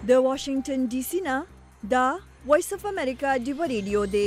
د واشنگټن ډي سي نه دا وایس اف امریکا دی ریډیو دی.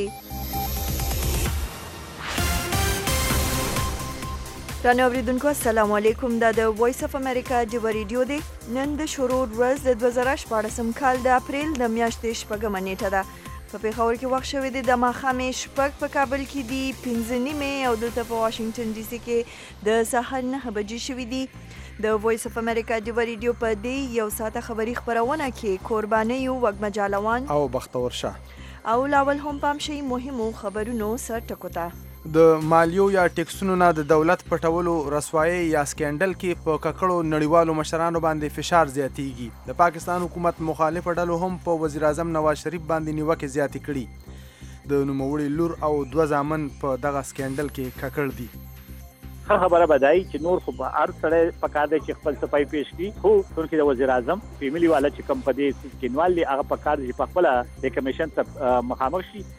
رانه اوریدونکو السلام علیکم. دا د وایس اف امریکا دی ریډیو دی. نن د شروع ورځ د 2014 کال د اپریل د میاشتې شپږمه نیټه ده. په پیښور کې وخت شوی دی د ماښامې شپږ، په کابل کې دی 5:30 او دلته په واشنگټن ډي سي کې د سهار 9 بجې شوي دي. د وایس اف امریکا دی ریډیو په دې یو ساعته خبري خبرونه کې قرباني او وګمجالوان او بختور شاه او لاول هم پام شي مهمو خبرونو سر ټکوته. د مالیو یا ټیکسونو نه د دولت پټولو رسوایی یا سکینډل کې په ککړو نړیوالو مشرانو باندې فشار زیاتیږي. د پاکستان حکومت مخالف ډلو هم په وزیر اعظم نواز شریف باندې نیوکې زیاتې کړي. د نوموړي لور او 2 زامن په دغه سکینډل کې ککړ دي. خبره بدای چې نور خو به هر سړی پکار دی چې خپل صفای پیش کړي، خو څنګه د وزیر اعظم فیملی والا چې کم پدې سکینوال دی هغه پکار دی په خپل د کمیشن ته مخامخ شي.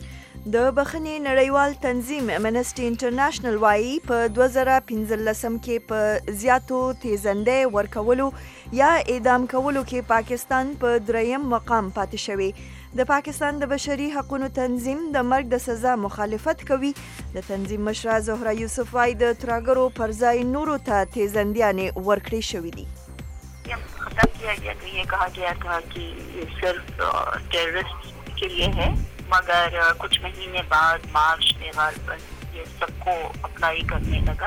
د بخښنې نړیوال تنظیم امنسټي انټرنیشنل وايي په 2015 کې په زیاتو تیزندۍ ورکولو یا اعدام کولو کې پاکستان په 3م مقام پاتې شوی. د پاکستان د بشري حقوقو تنظیم د مرګ د سزا مخالفت کوي. د تنظیم مشره زهره یوسف وايي د تراګرو پر ځای نورو ته تیزندیانې ورکړې شوې دي. खत्म किया गया तो ये कहा गया था कि ये सिर्फ टेररिस्ट के लिए है, मगर कुछ महीने बाद मार्च मेघाल पर ये सबको अप्लाई करने लगा.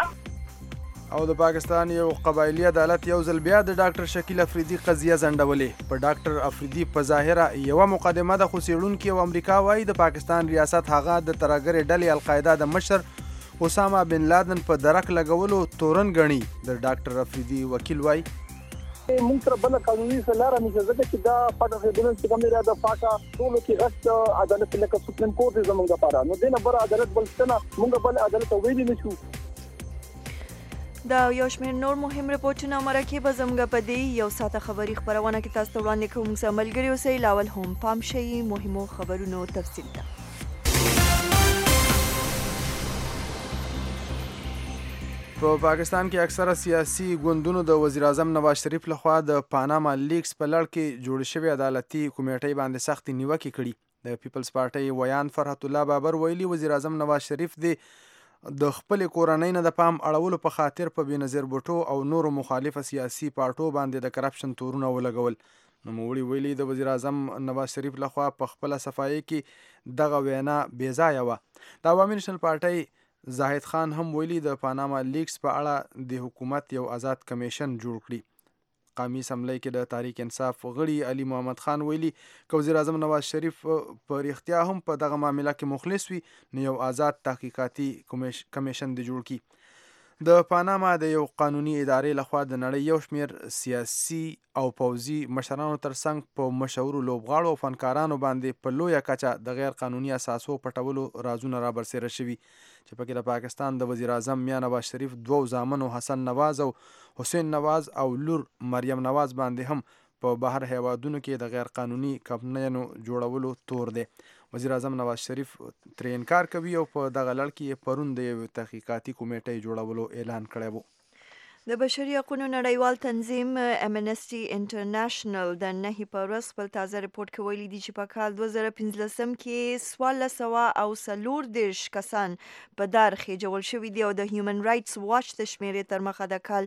او د پاکستان یو قبایلی عدالت یو ځل بیا د ډاکټر شکیل افریدي قضیه ځنډولې. په ډاکټر افریدي په ظاهره یوه مقدمه ده، خو څېړونکي او امریکا وایي د پاکستان ریاست هغه د ترهګرې ډلې القاعده د مشر اسامه بن لادن په درک لګولو تورن ګڼي. د ډاکټر افریدي وکیل وایي موږ سره بل قانوني لاره نشته ځکه چې دا پټه خبرونه چې کوم لري د پاکه ټولو کې غټ عدالت لکه سپریم کورټ زموږ لپاره نو دینه بر عدالت بل څه نه موږ بل عدالت ویلې نشو. دا یو شمېر نور مهم رپورټونه مرکه به زموږ په دې یو ساعته خبري خبرونه کې تاسو ته وړاندې کوم. څه ملګري اوسئ. لاول هم پام شي مهمو خبرونو تفصیل ته. په پاکستان کې اکثره سیاسي ګوندونو د وزیر اعظم نواز شریف لخوا د پاناما لیکس په لړ کې جوړ شوی عدالتي کمیټې باندې سختې نیوکې کړي. د پیپلز پارټۍ ویان فرحت الله بابر ویلي وزیر اعظم نواز شریف د خپل کورنۍ نه د پام اړولو په خاطر په بېنظیر بوټو او نورو مخالفه سیاسي پارټو باندې د کرپشن تورونه ولګول. نوموړي ویلي د وزیر اعظم نواز شریف لخوا په خپله صفایي کې دغه وینا بې ځایه وه. د عوامي نېشنل پارټۍ زاهد خان هم ویلي د پاناما لیکس په اړه د حکومت یو آزاد کمیشن جوړ کړي. قومي اسمبلی کې د تحریک انصاف غړي علي محمد خان ویلي که وزیر اعظم نواز شریف په رښتیا هم په دغه معامله کې مخلص وي نو یو آزاد تحقیقاتي کمیشن دی جوړ کړي. د پاناما د یو قانوني ادارې لخوا د نړۍ یو شمېر سیاسي او پوځي مشرانو ترڅنګ په مشهورو لوبغاړو او فنکارانو باندې په لویه کچه د غیر قانوني اساسو پټولو رازونه رابرسېره شوي چې پکې د پاکستان د وزیر اعظم میا نواز شریف 2 زامنو حسن نواز او حسین نواز او لور مریم نواز باندې هم په بهر هیوادونو کې د غیر قانوني کمپنیانو جوړولو تور دی. وزیر اعظم نواز شریف ترې انکار کوي او په دغه لړ کې پرون د یو تحقیقاتي کمیټې جوړولو اعلان کړی و. د بشري حقوقو نړیوال تنظیم امنسټي انټرنیشنل د 9 په ورځ خپل تازه رپورټ کې ویلي دي چې په کال 2015 کې 1440 کسان په دار خېجول شوي دي او د هیومن رایټس واچ د شمیرې تر مخه د کال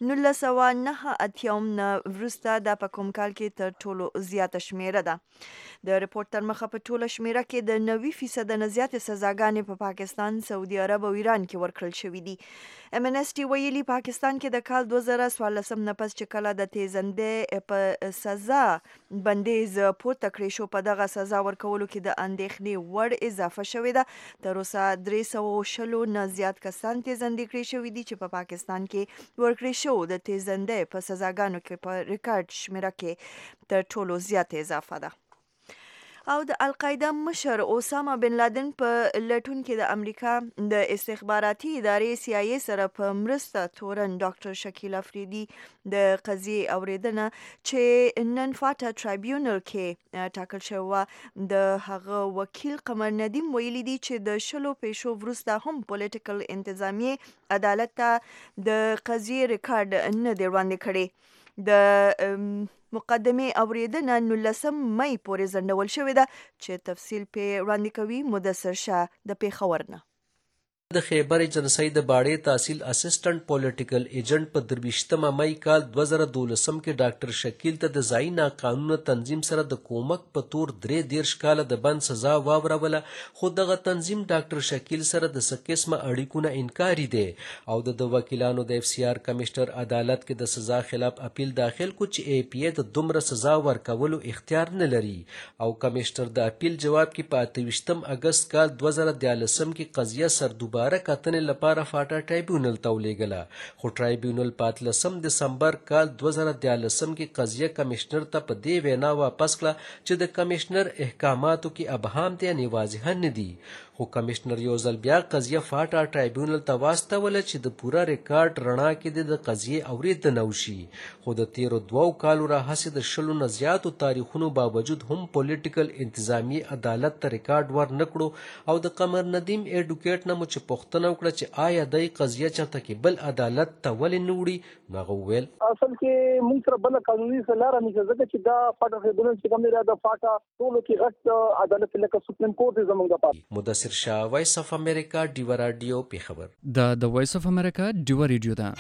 1989 نه وروسته دا په کوم کال کې تر ټولو زیاته شمیره ده. د رپورټ تر مخه په ټوله شمیره کې د 90% نه زیاتې سزاګانې په پاکستان، سعودي عرب او ایران کې ورکړل شوي دي. امنسټي ویلي پاکستان کې د کال 2014 نه پس چې کله د تیزندۍ په سزا بندیز پورته کړی شو، په دغه سزا ورکولو کې د اندېښنې وړ اضافه شوې ده. تر اوسه 320 نه زیات کسان تیزندۍ کړي شوي دي چې په پاکستان کې ورکړی شو د تیزندۍ په سزاګانو کې په ریکارډ شمیره کې تر ټولو زیات اضافه ده. او د القاعده مشر اسامه بن لادن په لټون کې د امریکا د استخباراتي ادارې CIA سره په مرسته تورن ډاکټر شکیل افریدي د قضیې اوریدنه چې نن فاټا ټرایبیونل کې ټاکل شوی د هغه وکیل قمر ندیم ویلي دي چې د شلو پیښو وروسته هم پولیټیکل انتظامیه عدالت ته د قضیې ریکارډ نه دی وړاندې کړی. د مقدمې اوریدنه 19 مئی پورې ځنډول شوې ده چې تفصیل په وړاندې کوي مدثر شاه د پیښور نه. د خیبر ایجنسی د باړې تحصیل اسسټنټ پولیټیکل ایجنټ په 23 مئی کال 2012 کې ډاکټر شکیل ته د ځایي ناقانونه تنظیم سره د کومک په تور 33 کاله د بند سزا واوروله، خو دغه تنظیم ډاکټر شکیل سره د څه قسمه اړیکو نه انکاري دی او د وکیلانو د FCR کمشنر عدالت کې د سزا خلاف اپیل داخل کو چې APA د دومره سزا ورکولو اختیار نه لري او کمشنر د اپیل جواب کې په 28 اگست کال 2013 کې قضیه سردوباره کتنې لپاره فاټا ټرایبیونل ته ولیږله، خو ټرایبیونل په 18 دسمبر کال 2013 کې قضیه کمشنر ته په دې وینا واپس کړه چې د کمشنر احکاماتو کې ابهام دی یعنې واضحه نه دي، خو کمشنر یو ځل بیا قضیه فاټا ټرایبیونل ته واستوله چې د پوره ریکارډ رڼا کې د قضیې اوریدنه وشي، خو د تیرو 2 کالو راهیسې د 10 نه زیاتو تاریخونو باوجود هم پولیټیکل انتظامی عدالت ته ریکارډ ور نه کړو او د قمر ندیم ایډوکیټ نه مو چې پوښتنه وکړه چې آیا دای قضیه چاته کې بل عدالت ته ولې نه وړي، نو هغه وویل اصل کې موږ سره بل قانوني لاره نشته ځکه چې دا فاټا ټرایبیونل چې کوم دی د فاټا ټولو کې غټ عدالت لکه سپریم کورټ زموږ لپاره. مدثر شاه، وایس اف امریکا، ډیوا رادیو، پیښور. د وایس اف امریکا ډیوا ریډیو ده.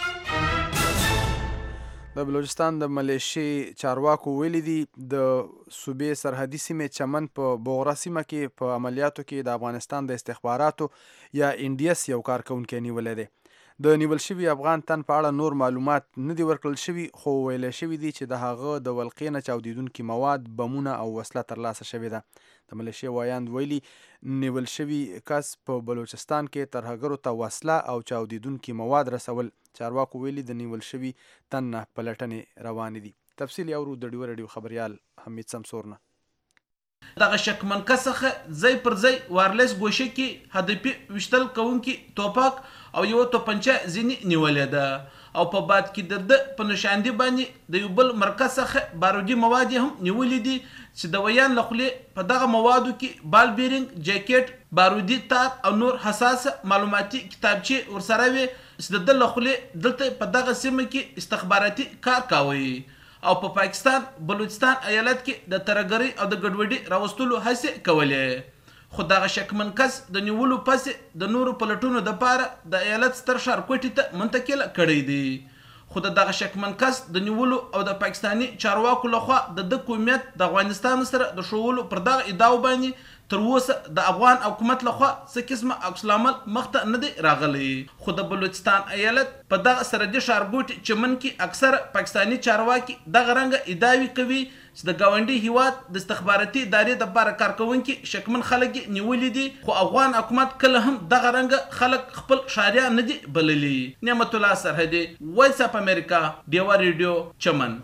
د بلوچستان د ملیشي چارواکو ویلي دي د صوبې سرحدي سیمې چمن په بوغرا سیمه کې په عملیاتو کې د افغانستان د استخباراتو یا NDS یو کارکونکی نیولی دی. د نیول شوي افغان تن په اړه نور معلومات نه دي ورکړل شوي، خو ویلی شوي دي چې د هغه د ولقې نه چاودیدونکي مواد، بمونه او وسله ترلاسه شوې ده. د ملیشیا وایاند ویلي نیول شوي کس په بلوچستان کې ترهګرو ته وسله او چاودیدونکي مواد رسول. چارواکو ویلي د نیول شوي تن نه پلټنې روانې دي. تفصیل اورو د ډیوا رادیو خبریال حمید سمسور نه. دغه شکمن کسخه ځای پر ځای وارلیس ګوشه کې هدفي وشتل کوونکي توپاک او یو توپنچه ځینې نیولې ده او په بعد کې د په نشاندي باندې د یو بل مرکز څخه بارودي مواد هم نیولې دي چې د ویان له خولې په دغه موادو کې بال بیرنګ، جاکټ، بارودي تار او نور حساس معلوماتي کتابچې ورسره وي چې د له خولې دلته په دغه سیمه کې استخباراتي کار کوي او په پاکستان بلوچستان ایالت کې د ترهګرۍ او د ګډوډۍ راوستلو هڅې کولې، خو دغه شکمن کس د نیولو پسې د نورو پلټونو دپاره د ایالت ستر ښار کوټې ته منتقل کړی دی، خو دغه شکمن کس د نیولو او د پاکستاني چارواکو لخوا د قومیت د افغانستان سره د ښوولو پر دغه ادعاو باندې تر اوسه د افغان حکومت لخوا څه قسمه عکس العمل مخته نه دی راغلی، خو د بلوچستان ایالت په دغه سرحدي ښارګوټي چمن کې اکثره پاکستاني چارواکي دغه رنګه ادعاوې کوي چې د ګاونډي هیواد د استخباراتي ادارې دپاره کارکوونکي شکمن خلک یې نیولي دي، خو افغان حکومت کله هم دغه رنګه خلک خپل ښاریان نه دي بللي. نعمت الله سرحدي، وایس اف امریکا، ډیوا ریډیو، چمن.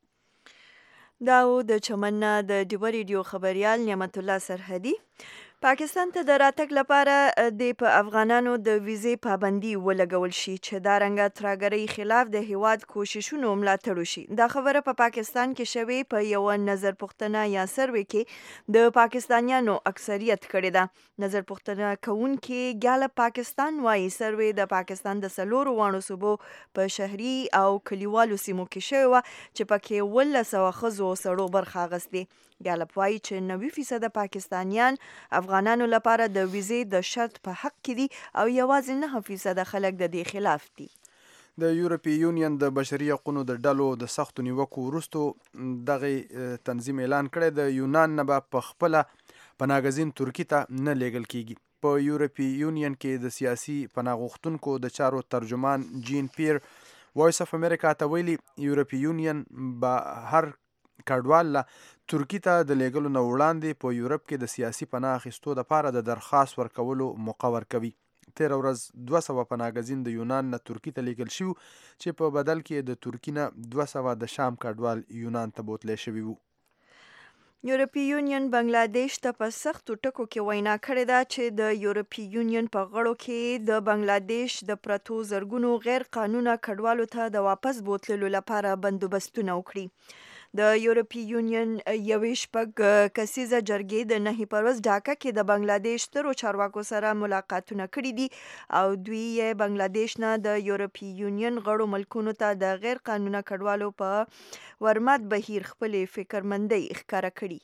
دا و د چمن نه د ډیوا ریډیو خبریال نعمت الله سرحدي. پاکستان ته د راتګ لپاره د په افغانانو د ویزې پابندي ولګول شي چې دا رنګه ترهګرۍ خلاف د هیواد کوششونو ملاتړ وشي. دا خبره په پاکستان کې شوې په یو نظر پوښتنه یا سروې کې د پاکستانیانو اکثریت کړې ده. نظر پوښتنه کوونکي ګالپ پاکستان وایي سروې د پاکستان د 4 صوبو په شهري او کلیوالو سیمو کې شوې وه چې پکې 1900 ښځو او سړو برخه اخیستې. ګالپ وایي چې 90% پاکستانیان افغانانو لپاره د ویزې د شرط په حق کې دي او یوازې 9% خلک د دې خلاف دي. د یورپی یونین د بشري حقوقو د ډلو د سختو نیوکو وروسته دغه تنظیم اعلان کړی د یونان نه به په خپله پناهګزین ترکي ته نه لیږل کیږي. په یورپی یونین کې د سیاسي پناه غوښتونکو د چارو ترجمان جین پیر وایس اف امریکا ته ویلي یورپی یونین به هر کډوال له ترکي ته د لیږلو نه وړاندې په یورپ کې د سیاسي پناه اخیستو دپاره د درخواست ورکولو موقع ورکوي. تېره ورځ 200 پناهګزین د یونان نه ترکي ته لیږل شوي چې په بدل کې د ترکي نه 200 د شام کډوال یونان ته بوتلی شوي وو. یورپی یونین بنگلادیش ته په سختو ټکو کې وینا کړې ده چې د یورپی یونین په غړو کې د بنگلادیش د پرتو زرګونو غیر قانونه کډوالو ته د واپس بوتللو لپاره بندوبستونه وکړي. د یورپی یونین یوې شپږ کسیزه جرګې د 9 پروز ډاکا کې د بنگلاديش سترو چارواکو سره ملاقاتونه کړي دي او دوی یې بنگلاديش نه د یورپی یونین غړو ملکونو ته د غیر قانوني کډوالو په ورمات بهیر خپل فکرمندۍ ښکاره کړي.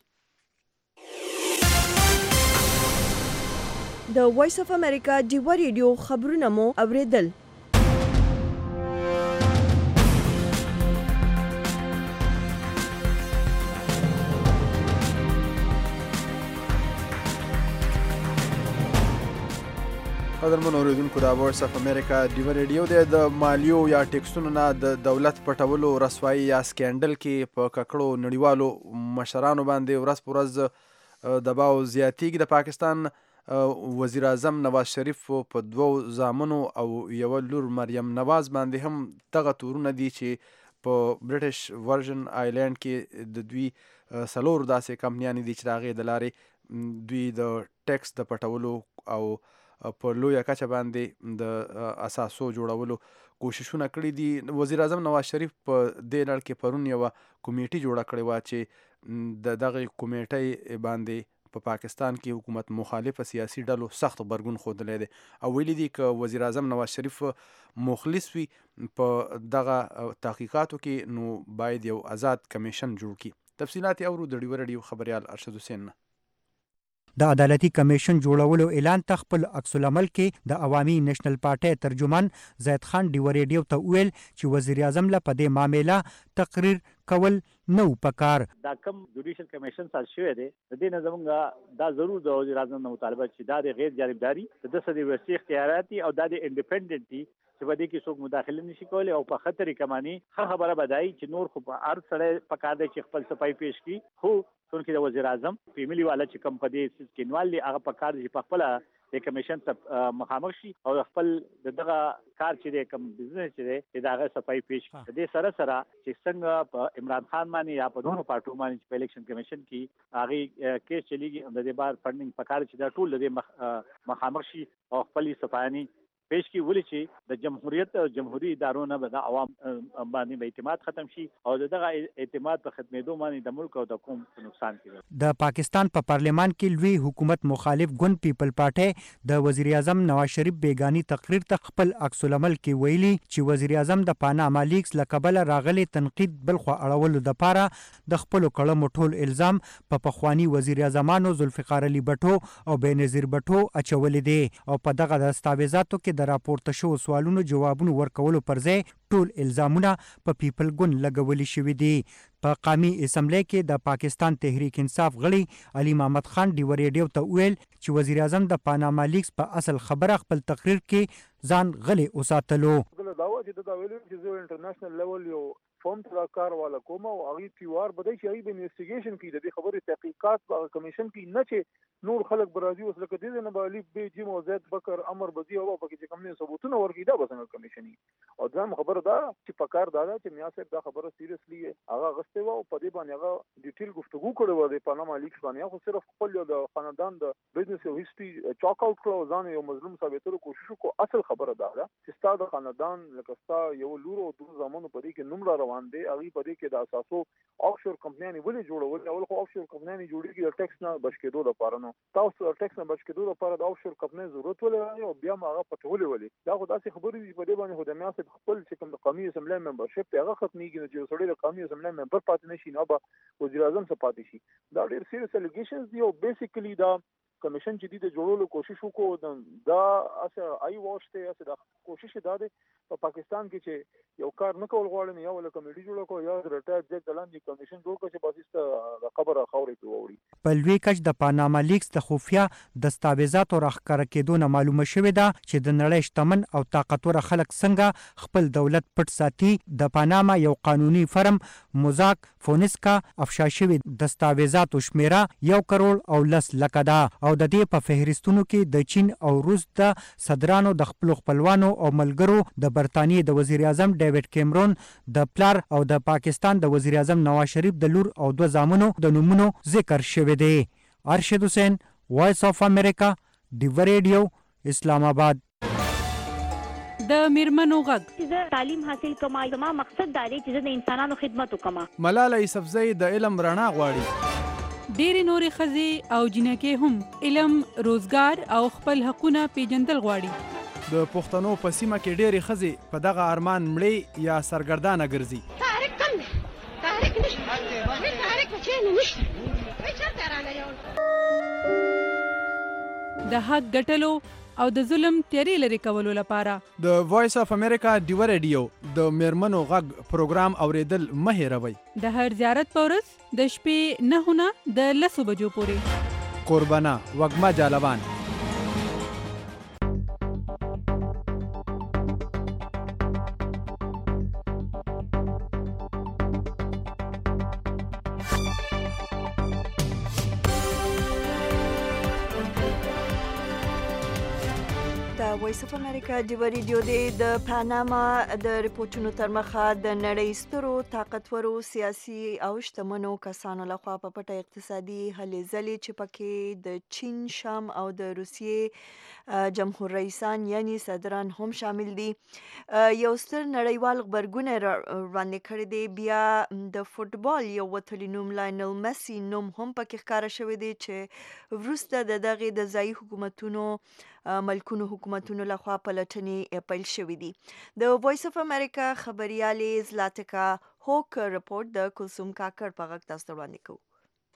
د وایس اف امریکا ډیوا ریډیو خبرونه مو اوریدل. قدرمن اوریدونکو د وایس اف امریکا ډیوا ریډیو د مالیو یا ټیکسونو نه د دولت پټولو رسوایی یا سکینډل کې په ککړو نړیوالو مشرانو باندې ورځ په ورځ دباو زیاتیږي. د پاکستان وزیر اعظم نواز شریف په 2 زامنو او یو لور مریم نواز باندې هم دغه تورونه دي چې په برټش ورژن آیلند کې د دوی 4 داسې کمپنیانې دي چې د هغې د لارې دوی د ټیکس د پټولو او په لویه کچه باندې د اساسو جوړولو کوششونه کړي دي. وزیر اعظم نواز شریف په دې لړ کې پرون یوه کمیټي جوړه کړې وه چې د دغه کمیټۍ باندې په پاکستان کې حکومت مخالفه سیاسي ډلو سخت غبرګون ښودلی دی او ویلي دي که وزیر اعظم نواز شریف مخلص وي په دغه تحقیقاتو کې نو باید یو آزاد کمیشن جوړ کړي. تفصیلات یې اورو د ډیوا ریډیو خبریال ارشد حسین نه. د عدالتي کمیشن جوړولو اعلان ته خپل عکس العمل کې د عوامي نېشنل پارټۍ ترجمان زید خان ډیوا ریډیو ته ویل چې وزیر اعظم له په دې معامله تقریر کول نو پکار. دا کم جوډیشل کمیشن سال شوی دی د دې نه زمونږ دا ضرور د وزیر اعظم نه مطالبه چې دا د غیر جانبداري د سدي ورسي اختیاراتي او د انډیپندنت دي چې په دې کې څوک مداخله نشي کولی او په خطر کمانی خبره بدایي چې نور خو په هر سړی پکار دی چې خپل صفای پیش کړي. خو څونکې د وزیر اعظم فیملی والا چې کم په دې سکینوال دی هغه پکار دی په خپل د کمیشن ته مخامخ شي او خپل دغه کار چې د کم بزنس چې د هغه صفای پیش کړي. د سره سره چې څنګه په عمران خان باندې یا په دوه پارټو باندې په الیکشن کمیشن کې هغه کیس چلیږي د دې بار فندینګ پکار چې دا ټول د مخامخ شي او خپل صفایانی پیش کی ولی چې د جمهوریت او جمهوریت ادارو نه د عوام باندې به اعتماد ختم شي او دغه اعتماد په خدمتو باندې د ملک او د قوم نقصان کوي. د پاکستان په پارلیمان کې لوی حکومت مخالف ګوند پیپل پارټي د وزیر اعظم نواز شریف بیگانی تقریر ته خپل عکس العمل کې ویلي چې وزیر اعظم د پاناما لیکس لقبل راغلي تنقید بلخو اړولو د پاره د خپل کړمو ټول الزام په پخوانی وزیر اعظمانو ذوالفقار علي بټو او بینظیر بټو اچولې دي او په دغه دستاویزاتو کې د راپورته شو سوالونو جوابونو ورکولو پر ځای ټول الزامونه په پیپل ګوند لګولي شوي دي. په قومي اسمبلی کې د پاکستان تحریک انصاف غړي علي محمد خان ډیوا ریډیو ته ویل چې وزیر اعظم د پاناما لیکس په اصل خبره خپل تقریر کې ځان غلی وساتلو. داوا چې دا ویل چې زه انټرنیشنل لیول یو فورم ته کار والا کوم او هغه پیوار بدای چې هغه انویسټیګیشن کوي د دې خبرې تحقیقات په کمیشن کې نه چې نور خلک برازي اوس لکه دې نه به لیب به جیم او زید بکر امر بزی او په کې چې کوم نه ثبوتونه ورکړي دا بسنګ کمیشني او ځم خبره دا چې پکار دا چې میا صاحب دا خبره سیریسلی هغه غسته و او په دې باندې هغه ډیټیل گفتگو کړو و د پاناما لیکس باندې خو صرف خپل د خاندان د بزنس او هیستوري چاک اوټ کړو ځان یو مظلوم ثابتولو کوشش کو. اصل خبره دا ده چې ستاسو خاندان لکه ستاسو یو لور او دوه زمونو په دې کې نوم را روان دي هغه په دې کې د اساسو آفشور کمپنیانې ولې جوړول اول خو آفشور کمپنیانې جوړیږي د ټیکس نه بچ کېدو لپاره نو تاسو ټیکس نه بچ کېدو لپاره د آفشور کمپنۍ ضرورت ولري او بیا هغه پټولې ولې دا خو داسې خبرې دي په دې باندې خو د میاسب خپل چې کوم د قومي اسمبلی ممبرشپ هغه ختميږي چې سړی د قومي اسمبلی ممبر پاتې نشي نو به وزیر اعظم څخه پاتې شي. دا ډېر سیریس الیګیشنز دي او بیسیکلی دا کمیشن چې د جوړولو کوشش وکړو دا اسه آی واش ته اسه د کوشش داده په پاکستان کې چې یو کار نه کول غواړي یا ول کمیټي جوړ کو یا ریټایر جج دلاندې کمیشن جوړ کړي چې باسي د خبره خوري کوي. په لوی کچ د پاناما لیکس د خفیا دستاویزاتو راخکاره کېدو نه معلومه شوې ده چې د نړۍ شتمن او طاقتور خلک څنګه خپل دولت پټ ساتي. د پاناما یو قانوني فرم موزاک فونسکا افشا شوې دستاویزاتو شمیره 1 کروڑ او 10 لک ده او د دې په فهرستونو کې د چین او روس د صدرانو د خپل خپلوانو او ملګرو د برتانیې د وزیر اعظم ډیوډ کیمرون د پلار او د پاکستان د وزیر اعظم نواز شریف د لور او 2 زامنو د نومونو ذکر شوی دی. ارشد حسین، وایس اف امریکا، ډیوا ریډیو، اسلام آباد. د میرمنو غږ زه تعلیم حاصل کوم. زما مقصد دا دی چې زه د انسانانو خدمت وکم. ملاله یوسفزۍ د علم رڼا غواړي. ډېرې نورې ښځې او جنکې هم علم، روزګار او خپل حقونه پیژندل غواړي. د پښتنو په سیمه کې ډېرې ښځې په دغه ارمان مړې یا سرګردانه ګرځي. د حق ګټلو او د ظلم تیارې لرې کولو لپاره د وایس اف امریکا ډیو ریډیو د میرمنو غږ پروګرام اوریدل مه هېروئ. د هر زیارت په ورځ د شپې 9 نه د 10 بجو پورې. قربانه وږمه جالبان. وایس اف امریکا ډیو ریډیو د پاناما د ریپورتونو تر مخه د نړۍ سترو طاقتورو سیاسي او شتمنو کسانو لخوا په پټه اقتصادي هلې ځلې چې پکې د چین، شام او د روسیې جمهور رئیسان یعنی صدران هم شامل دي، یو ستر نړیوال غبرګون وړاندې کړی دی. بیا د فوټبال یو وتلی نوم لایونل میسی نوم هم پکې ښکاره شوی دی چې وروسته د دغې د ځایي حکومتونو ملکونو حکومتونو لخوا پلټنې پیل شوې دي. د وایس اف امریکا خبريالې زلاتکا هوک رپورت د کلثوم کاکړ په غږ تاسو ته وړاندې کوو.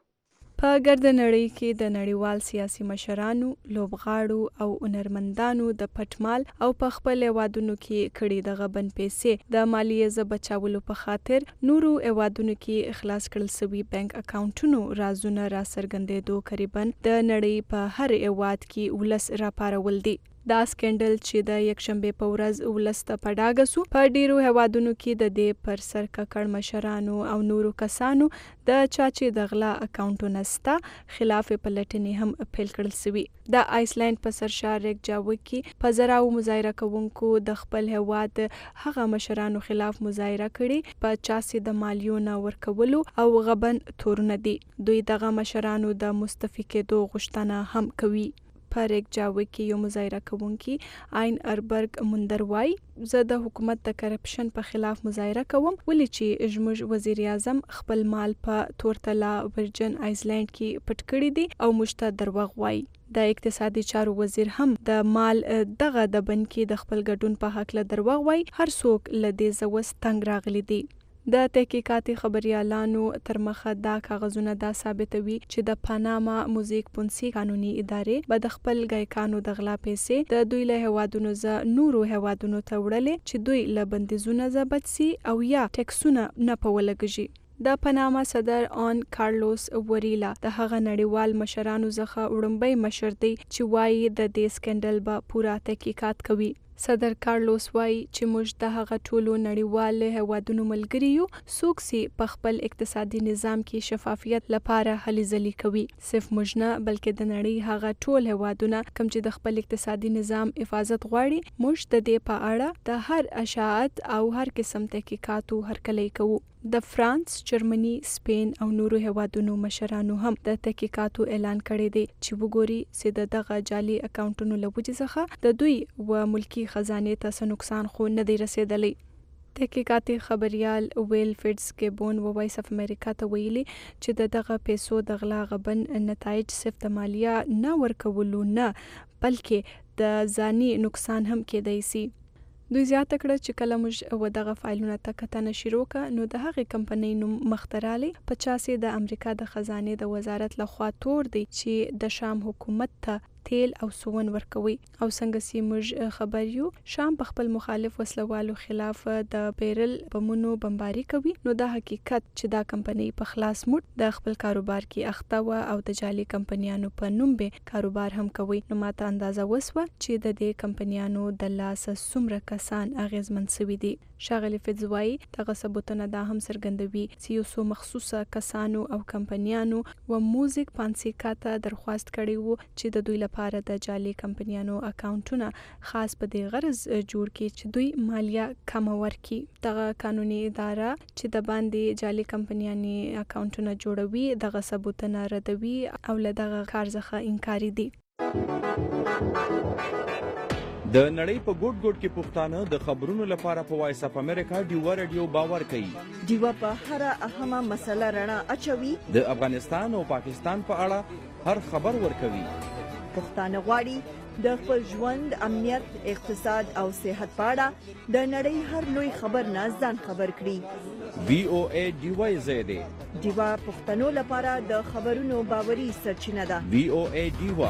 په ګرد نړۍ کې د نړیوال سیاسي مشرانو، لوبغاړو او هنرمندانو د پټمال او په خپل هیوادونو کې کړي د غبن پیسې د مالیې ز بچاولو په خاطر نورو هیوادونو کې اخلاص کړل سوي بانک اکاونټونو رازونه را څرګندېدو قریبا د نړۍ په هر هیواد کې ولس را پارول دي. دا سکندل چې د یکشنبه په ورځ ولسته پډاګه سو په ډیرو هوادونو کې د دې پر سر ککړ مشرانو او نورو کسانو د چاچې د غلا اکاونټونو ستا خلاف پلټنې هم پیل کړل سوي. د آیسلند په سرشار ریک جاوک کې په زراو مظاهره کوونکو د خپل هواد هغه مشرانو خلاف مظاهره کړي په چاسې د مالیونه ورکولو او غبن تورونه دي. دوی دغه مشرانو د مستفی کېدو غوښتنه هم کوي. په ریک جاوک کې یو مظاهره کوونکی آین اربرګ مندر وای زه د حکومت د کرپشن په خلاف مظاهره کوم ولې چې زموږ وزیر اعظم خپل مال په تورتلا ورجن آیسلند کې پټ کړی دی او مشته دروغ وای. د اقتصادي چارو وزیر هم د مال دغه د بن کې د خپل ګډون په حق له دروغ وای. هر څوک لدې زوس تنگ راغلي دي. د تحقیقاتي خبريالانو تر مخه دا کاغذونه دا ثابتوي چې د پاناما موزیک پونسي قانوني ادارې به د خپل ګایکانو د غلا پیسې د دوی له هوادونو ز نورو هوادونو ته وړلې چې دوی له بندیزونه ز بچي او یا ټیکسونه نه پولګږي. د پاناما صدر آن کارلوس وریلا د هغه نړیوال مشرانو څخه وړمبي مشر دی چې وايي د دې سکندل به پورا تحقیقات کوي. صدر کارلوس وای چې موږ د هغه ټولو نړیوال هوادونو ملګری یو څوک چې په خپل اقتصادي نظام کې شفافیت لپاره هلې ځلې کوي. صرف موږ نه بلکې د نړۍ هغه ټول هوادونه کوم چې د خپل اقتصادي نظام حفاظت غواړي موږ د دې په اړه د هر اشاعت او هر قسم تحقیقاتو هرکلی کوو. د فرانس، جرمني، سپین او نورو هوادونو مشرانو هم د تحقیقاتو اعلان کړی دی چې وګوري چې دغه جعلي اکاونټونو له وجې څخه د دوی و ملکی خزانه ته څه نقصان خو نه دی رسیدلی. تحقیقاتي خبريال ویل فیډز ګیبون و وایس اف امریکا ته ویلي چې دغه پیسو د غلا غبن نتایج صرف د مالیه نه ورکولو نه بلکې د ځاني نقصان هم کېدای شي. دوی زیاته کړه چې کله موږ و دغه فایلونه ته کتنه شروع کړه نو د هغې کمپنۍ نوم مخترالی په چاسې د امریکا د خزانې د وزارت لخوا تور دی چې د شام حکومت ته تیل او سون ورکوي او څنګه چې موږ خبر یو شام په خپل مخالف وسلوالو خلاف د بیرل بمونو بمباری کوي. نو دا حقیقت چې دا کمپنۍ په خلاص موټ د خپل کاروبار کې اخته و او د جعلي کمپنیانو په نوم به کاروبار هم کوي. نو ماته اندازه وسوه چې د دې کمپنیانو د لاس څومره کسان اغیزمن شوي دي. ښاغلي فیدزوای دغه ثبوتونه دا هم څرګندوي چې یو څو مخصوصه کسانو او کمپنیانو و موزیک پانسیکا ته درخواست کړی وو چې د دوی لپاره د جعلي کمپنیانو اکاونټونه خاص په دې غرض جوړ کړي چې دوی مالیه کم ورکړي. دغه قانوني اداره چې د باندې جعلي کمپنیاني اکاونټونه جوړوي دغه ثبوتونه ردوي او له دغه کار څخه انکاري دي. د نړۍ په ګوټ ګوټ کې پښتانه د خبرونو لپاره په وایس اف امریکا ډیوا رادیو باور کوي. ډیوا په هر اهمه مسله رڼا اچوي. د افغانستان او پاکستان په اړه هر خبر ورکوي. پښتانه غواړي د خپل ژوند، امنیت، اقتصاد او صحت په اړه د نړۍ هر لوی خبر نه ځان خبر کړي. VOA ډیوا زیاده ډیوا پښتنو لپاره د خبرونو باوري سرچینه ده. VOA ډیوا.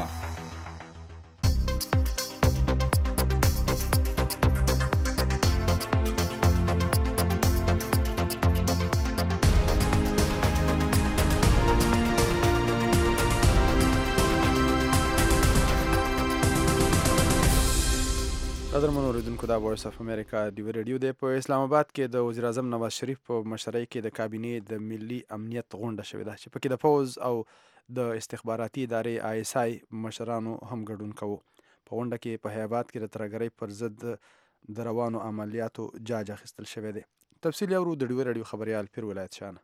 قدرمن اوریدونکو، دا وایس اف امریکا ډیوا رادیو دی. په اسلام آباد کې د وزیر اعظم نواز شریف په مشرۍ کې د کابینې د ملي امنیت غونډه شوې ده چې پکې د پوز او د استخباراتي ادارې ISI مشرانو هم ګډون کوي. په غونډه کې په هیات کې د ترهګرۍ پر ضد د روانو عملیاتو جاج اخیستل شوی دی. تفصیل اورو د ډیوا رادیو خبريال پیر ولایت شانه.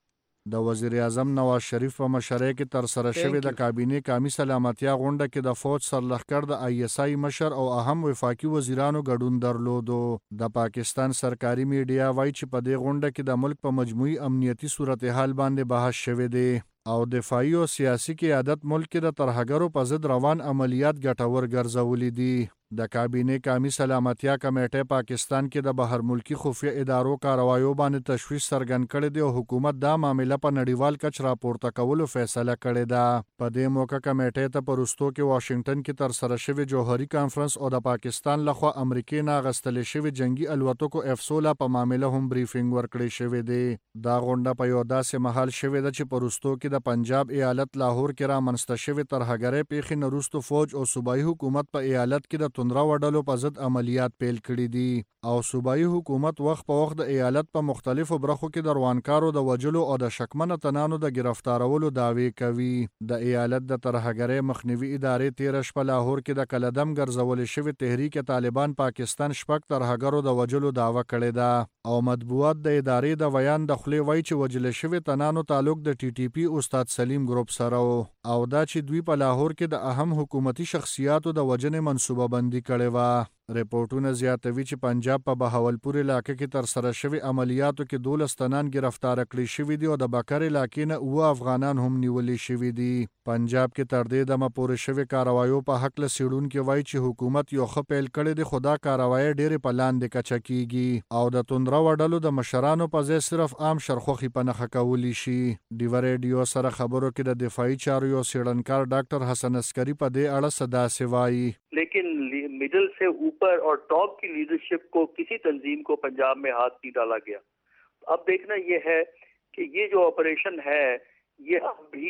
د وزیر اعظم نواز شریف په مشرۍ کې تر سره شوې د کابینې قومي سلامتیا غونډه کې د فوج سرلښکر د ISI مشر او اهم وفاقي وزیرانو ګډون درلودو. د پاکستان سرکاري میډیا وایي چې په دې غونډه کې د ملک په مجموعي امنیتي صورتحال باندې بحث شوی دی او دفاعي او سیاسي قیادت ملک کې د ترهګرو په ضد روان عملیات ګټور ګرځولي دي. د کابینې قومي سلامتیا کمیټه پاکستان کې د بهر ملکی خفیه ادارو کاروایو باندې تشویش څرګند کړی دی او حکومت دا معاملې په نړیوال کچ راپورته کولو فیصله کړې ده. په دې موقع کمیټې ته په وروستو کې واشنگټن کې تر سره شوی جوهري کانفرنس او د پاکستان لخوا امریکای نه اغستل شوی جنگي الوتکو F-16 په معاملې هم بریفینګ ورکړی شوی دی. دا غونډه په یو داسې مهال شوې ده چې په وروستو کې د پنجاب ایالت لاهور کې رامنځته شوی ترهګرۍ پیښې نه وروسته فوج او صوبایي حکومت په ایالت کې د تندرا وډلو په ضد عملیات پیل کړي دي او صوبایي حکومت وخت په وخت د ایالت په مختلفو برخو کې د روانکارو د وجلو او د شکمن تنانو د گرفتارولو دعوی کوي. د ایالت د ترهګرۍ مخنیوي ادارې 13 شپه لاهور کې د کلدم ګرځول شوی تحریک طالبان پاکستان شپږ ترهګرو د وجلو دعوه کړې ده او مطبوعات د ادارې د بیان د خولې وایي چې وجل شوی تنانو تعلق د TTP استاد سلیم ګروپ سره او دا چې دوی په لاهور کې د اهم حکومتي شخصیاتو د وجنې منصوبه بندي کړې و. رپورټونه زیاتوي چې پنجاب په بهاولپور علاقې کې تر سره شوی عملیاتو کې 12 تنان گرفتار کړي شوی دي او د بکر علاقې نه 9 افغانان هم نیولې شوی دي. پنجاب کې تر دې دمه پورې شوی کاروایو په حق له سیډونکو وایي چې حکومت یو خپل کړي د خدا کاروای ډېر په لاندې کچا کیږي او د تندرا وډلو د مشرانو په ځای صرف عام شرخوخي په نخښه کولی شي. ډیوا رادیو سره خبرو کې د دفاعي چارو یو سیډنکار ډاکټر حسن عسکری په دې اړه صدا سوایي. लेकिन मिडिल से ऊपर और टॉप की लीडरशिप को किसी तंजीम को पंजाब में हाथ नहीं डाला गया. अब देखना ये है कि ये जो ऑपरेशन है ये अब भी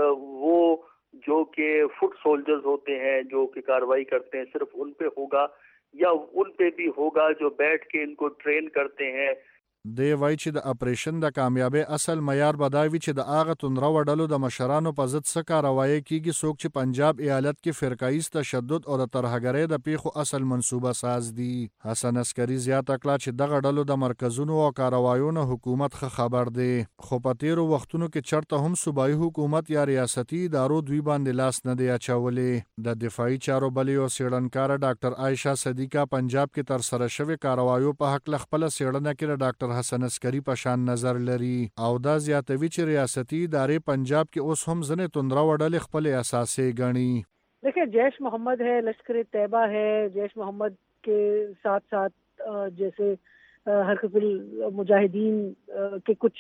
वो जो कि फुट सोल्जर्स होते हैं जो कि कार्रवाई करते हैं सिर्फ उन पे होगा या उन पे भी होगा जो बैठ के इनको ट्रेन करते हैं. دی وایي چې د اپریشن د کامیابی اصل معیار بداوي چې د اغه تندرا وډلو د مشرانو په ضد څه کاروایی کیږي څوک چې پنجاب ایالت کې فرقایي تشدد او د ترهګرۍ د پیښو اصل منسوبه ساز دي. حسن عسکری زیاته کړه چې دغه ډلو د مرکزونو او کاروایونو حکومت خبر دی خو په تیرو وختونو کې چرته هم صوبایي حکومت یا ریاستي ادارو دوی باندې لاس نه دی اچولې. د دفاعي چارو بلی او سیډنکار ډاکټر عائشہ صدیقہ پنجاب کې تر سره شوی کاروایو په حق خپل سیډنه کې ډاکټر حسن عسکری په شان نظر لري او دا زیاتوي چې ریاستي ادارې پنجاب کې اوس هم ځنې تندرا وډلې خپل اساسي غني. देखिए जैश मोहम्मद है, लश्कर तैयबा है, जैश मोहम्मद के साथ साथ जैसे हरकतुल मुजाहिदीन के कुछ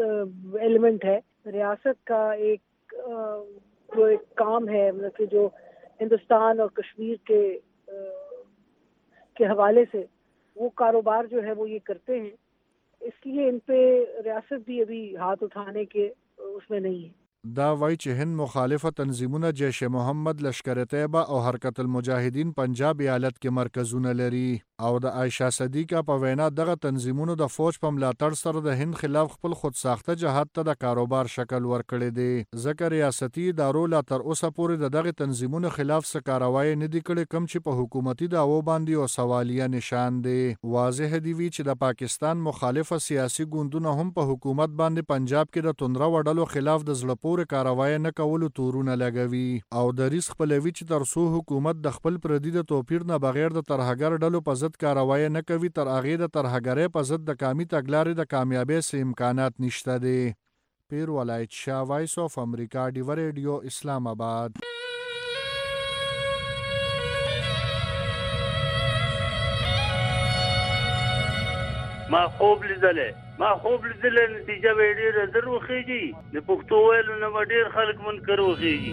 एलिमेंट है. रियासत का एक जो एक काम है मतलब कि जो हिंदुस्तान और कश्मीर के हवाले से वो कारोबार जो है वो ये करते हैं, इसलिए इन पे रियासत भी अभी हाथ उठाने के उसमें नहीं है. دا وایي چې هند مخالفه تنظیمونه جیش محمد، لشکر طیبه او حرکت المجاهدین پنجاب ایالت کې مرکزونه لري. او د عائشہ صدیقه په وینا دغه تنظیمونو د فوج په ملاتړ سره د هند خلاف خپل خود ساخته جهاد ته د کاروبار شکل ورکړی دی. ځکه ریاستي ادارو لا تر اوسه پورې د دغه تنظیمونو خلاف څه کاروایی نه دي کړې، کوم چې په حکومتي دعوو باندې او سوالیه نشان دی. واضح دی وی چې د پاکستان مخالفه سیاسي ګوندونه هم په حکومت باندې پنجاب کې د توندره وډلو خلاف د زړه پورې کاروایی نه کولو تورونه لګوي او د ریس خپلوي چې تر څو حکومت د خپل پردي د توپیر نه بغیر د ترهګر ډلو په ضد کاروایی نه کوي، تر هغې د ترهګرۍ په ضد د قامي تګلارې د کامیابۍ څه امکانات نشته دی. پیر ولایت شاه، وایس اف امریکا، ډیوه ریډیو، اسلام آباد. ما خوب لیدلې نتیجه به ډېره زر وخیږي. د پښتو ویلو نه به ډېر خلک منکر وخیږي.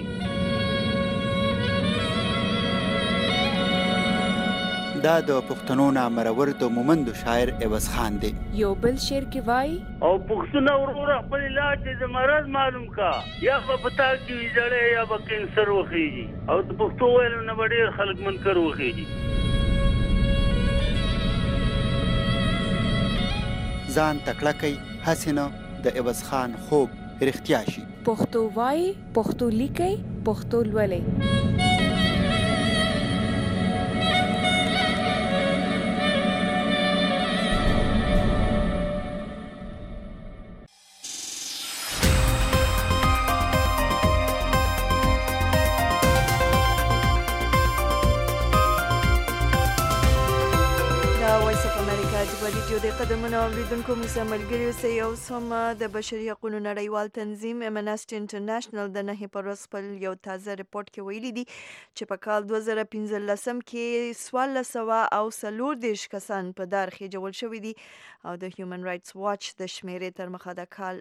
دا د پښتنو نامرور د مومندو شاعر عوض خان دی. یو بل شعر کې وایي او پښتونه وروره خپل علاج د مرض معلوم کا، یا به پتا کې ویزړې یا به کینسر وخیږي. او د پښتو ویلو نه به ډېر خلک منکر وخیږي. ځان تکړه کوي هسې نه د عوض خان خوب رښتیا شي. پښتو وایي، پښتو لیکي، پښتو لولي. د قدمونو اوریدونکو موږ ملګري اوسئ. یو څومره د بشري حقوقو نړیوال تنظیم امنسټي انټرنیشنل د 9 پر ورځ خپل یو تازه ریپورت کې ویلي دي چې په کال 2015 کې 1440 کسان په دار خېجول شوي دي او د هیومن رائټس واچ د شمیرې تر مخه د کال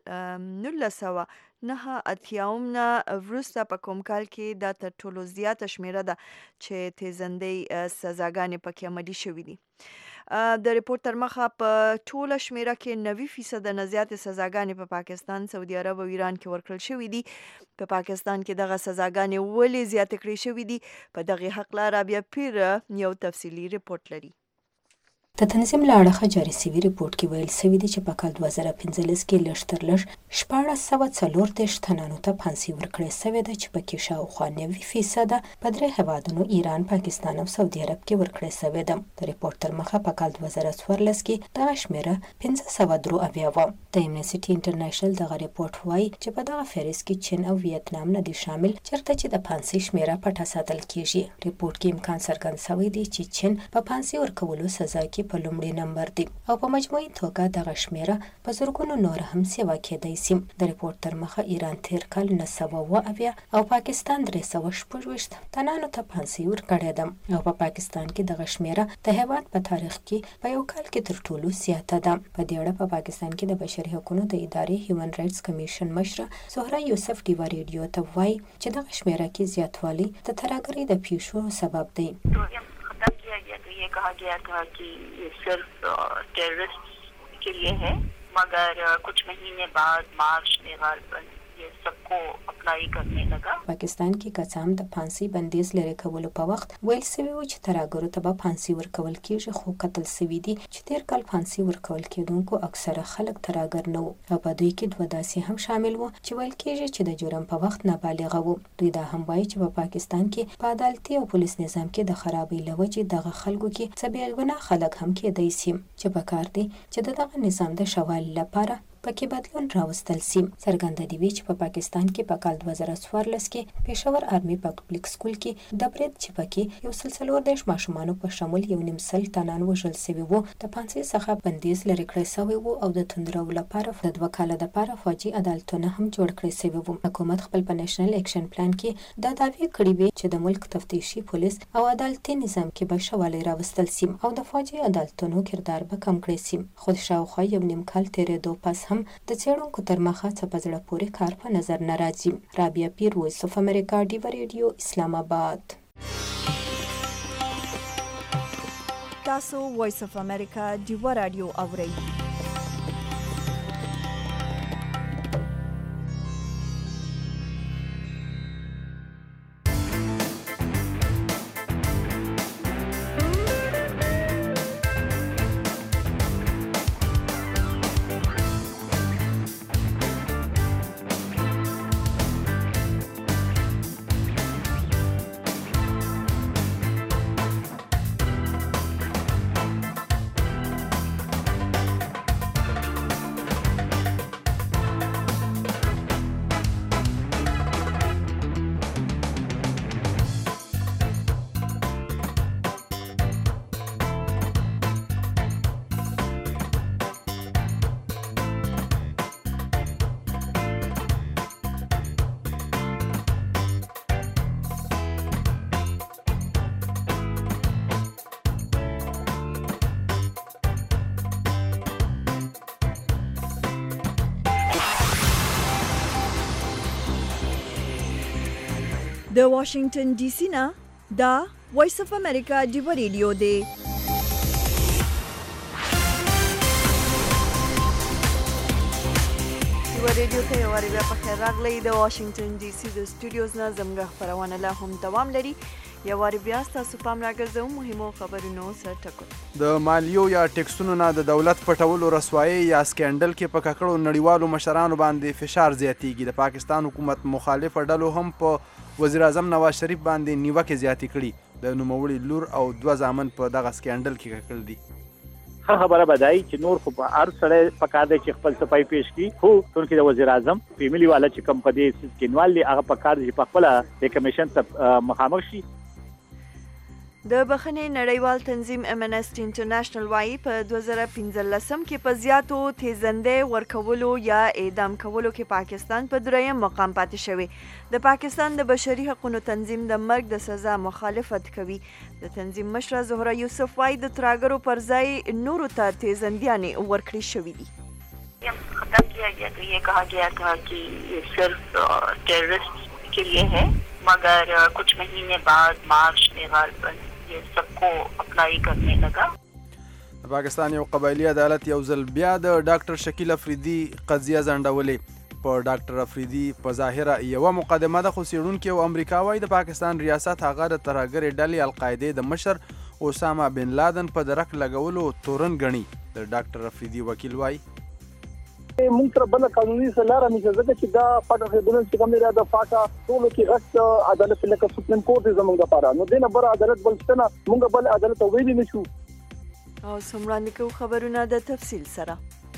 1989 نه وروسته په کوم کال کې دا تر ټولو زیاته شمیره ده چې تیزندۍ سزاګانې پکې عملي شوي دي. د ریپورت تر مخه په ټوله شمیره کې 90% نه زیاتې سزاګانې په پاکستان، سعودي عرب او ایران کې ورکړل شوي دي. په پاکستان کې دغه سزاګانې ولې زیاتې کړې شوي دي، په دغه حق رابعه پیر یو تفصیلي ریپورت لري. د تنظیم له اړخه جاري سوي ریپورت کې ویل سوي دي چې په کال 2015 کې لږ تر لږ 1440 تنانو ته پانسي ورکړې سوې ده چې پکې شاوخوا 90% په درې هیوادونو ایران، پاکستان او سعودي عرب کې ورکړې سوې ده. د ریپورت تر مخه په کال 2014 کې دغه شمیره 573 وه. د امنسټي انټرنیشنل دغه ریپورت وایي چې په دغه فهرست کې چین او ویتنام نه دي شامل، چېرته چې د پانسي شمیره پټه ساتل کیږي. ریپورت کې امکان څرګند سوی دی چې چین په پانسي ورکولو سزا کې په لومړي نمبر دی او په مجموعي توګه دغه شمیره په زرګونو نور هم سیوا کېدای شي. د ریپورت تر مخه ایران تیر کال 970 او پاکستان 326 تنانو ته پانسي ورکړې ده او په پاکستان کې دغه شمیره د هیواد په تاریخ کې په یو کال کې تر ټولو زیاته ده. په دې اړه په پاکستان کې د بشري حقوقو د ادارې هیومن رائټس کمیشن مشره زهره یوسف ډیوه ریډیو ته وایي چې دغه شمیره کې زیاتوالی د ترهګرۍ د پیښو سبب دی. ये कहा गया था कि ये सिर्फ टेररिस्ट के लिए है, मगर कुछ महीने बाद मार्च में गालिबन ये सबको अप्लाई करने लगा. پاکستان کې کسان د پانسي بندیز لري کولو په وخت ویل سوي و چې ترهګرو ته به پانسي ورکول کیږي، خو کتل سوي دي چې تیر کال پانسي ورکول کېدونکو اکثره خلک ترهګر نه وو او په دوی کې دوه داسې هم شامل وو چې ویل کېږي چې د جرم په وخت نابالغه وو. دوی دا هم وایي چې په پاکستان کې په عدالتي او پولیس نظام کې د خرابۍ له وجې دغه خلکو کې څه بې ګناه خلک هم کېدای شي چې پکار دی چې دغه نظام د ښه والي لپاره پکې بدلون راوستل سي. څرګنده دی چې په پاکستان کې په کال 2014 کې پېښور آرمي پبلک سکول کې د برید چې پکې یو سلسله د ماشومانو په شمول 1.5 تنان وژل شوي وو، د پانسي څخه بندیز لرې کړی شوی وو او د توندرو لپاره د 2 کاله لپاره فوجي عدالتونه هم جوړ کړی شوی وو. حکومت خپل په نېشنل اکشن پلان کې دا دعوی کړې وي چې د ملک تفتیشي پولیس او عدالتي نظام کې به ښه والی راوستل سي او د فوجي عدالتونو کردار به کم کړی سي. خو شاوخوا 1.5 کال تېرېدو پس هم د څېړونکو تر مخه څه په زړه پورې کار په نظر نه راځي. رابعه پیر، وایس اف امریکا، ډیوه ریډیو، اسلام آباد. تاسو وایس اف امریکا ډیوه راډیو اورئ. د واشنگټن ډي سي نه دا وایس اف امریکا ډیو ریډیو دی. ریډیو ته یو واری بیا په خیر راغلی. د واشنگټن ډي سي د سټوډیوز نه زموږ خپرونه لا هم دوام لري. یو واری بیا ستاسو پام راګرځوم مهمو خبرونو سره ټکر. د مالیو یا ټیکسونو نه د دولت پټولو رسوایی یا سکینډل کې په ککړو نړیوالو مشرانو باندې فشار زیاتیږي. د پاکستان حکومت مخالف ډلو هم په وزیر اعظم نواز شریف باندې نیوکې زیاتې کړي. د نوموړي لور او 2 زامن په دغه سکینډل کې ککړ دي. خبره بدای چې نور خو په هر سړی پکار دی چې خپل صفای پیش کړي، خو څنګه د وزیر اعظم فیملی والا چې کم پدې سکینوال دی هغه پکار دی په خپل د کمیشن ته مخامخ شي. د بخښنې نړیوال تنظیم امنسټي انټرنیشنل وايي په 2015 کې په زیاتو تیزندې ورکولو یا اعدام کولو کې پاکستان په 3م مقام پاتې شوی. د پاکستان د بشري حقوقو تنظیم د مرګ د سزا مخالفت کوي. د تنظیم مشره زهره یوسف وايي د تراګرو پر ځای نورو ته تیزندیانې ورکړې شوې دي. ختم किया गया तो ये कहा गया था कि ये सिर्फ टेररिस्ट के लिए है, मगर कुछ महीने बाद मार्च में गालिबन ये सबको अप्लाई करने लगा. پاکستان یو قبایلی عدالت یو ځل بیا د ډاکټر شکیل افریدي قضیه ځنډولې. په ډاکټر افریدي په ظاهره یوه مقدمه ده، خو څېړونکي او امریکا وایي د پاکستان ریاست هغه د ترهګرې ډلې القاعدې د مشر اسامه بن لادن په درک لګولو تورن ګڼي. د ډاکټر افریدي وکیل وایي مونږ سره بل قانوني لاره نشته ځکه چې دا پټه خبرونه چې کوم لري د فاټا ټول کې غټ عدالت لکه سپریم کورټ زموږ لپاره نو دینه بر عدالت بل څه نه مونږ بل عدالت ویلې نشو. او سمراندې کو خبرونه د تفصیل سره.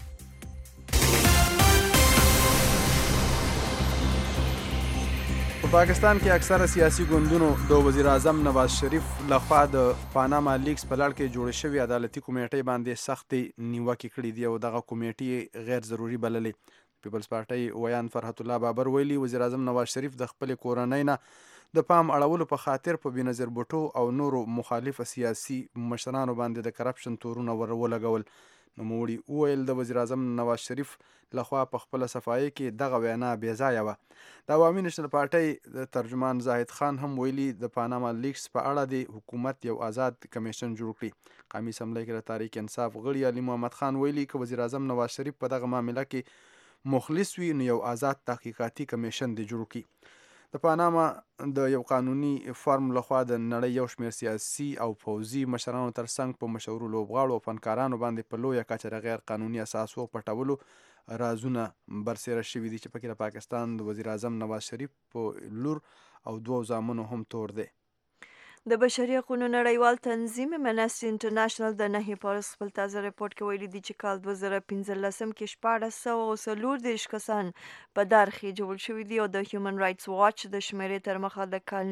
په پاکستان کې اکثره سیاسي ګوندونو د وزیر اعظم نواز شریف لخوا د پاناما لیکس په لړ کې جوړې شوې عدالتي کمیټې باندې سختې نیوکې کړې دي او دغه کمیټې غیر ضروري بللې. پیپلز پارټۍ ویان فرحت الله بابر ویلي وزیر اعظم نواز شریف د خپلې کورنۍ نه د پام اړولو په خاطر په بېنظیر بوټو او نورو مخالف سیاسي مشرانو باندې د کرپشن تورونه ولګول. نوموړي وویل د وزیر اعظم نواز شریف لخوا په خپله صفایي کې دغه وینا بې ځایه وه. د عوامي نېشنل پارټۍ د ترجمان زاهد خان هم ویلي د پاناما لیکس په اړه د حکومت یو آزاد کمیشن جوړ کړي. قومي اسمبلی کې د تحریک انصاف غړي علي محمد خان ویلي که وزیر اعظم نواز شریف په دغه معامله کې مخلص وي نو یو آزاد تحقیقاتي کمیشن دی جوړ کړي. د پاناما د یو قانوني فارم لخوا د نړۍ یو شمېر سیاسي او پوځي مشرانو ترڅنګ په مشهورو لوبغاړو او فنکارانو باندې په لویه کچه د غیر قانوني اساسو پټولو رازونه برسېره شوي دي چې پکې د پاکستان د وزیر اعظم نواز شریف په لور او 2 زامنو هم تور دی. د بشري حقوقو نړیوال تنظیم امنسټي انټرنیشنل د 9 پارس خپل تازه ریپورت کې ویلي دي چې کال 2015 کې 1434 کسان په دارخې جوړ شوي دي او د هیومن رایټس واچ د شمیرې تر مخه د کال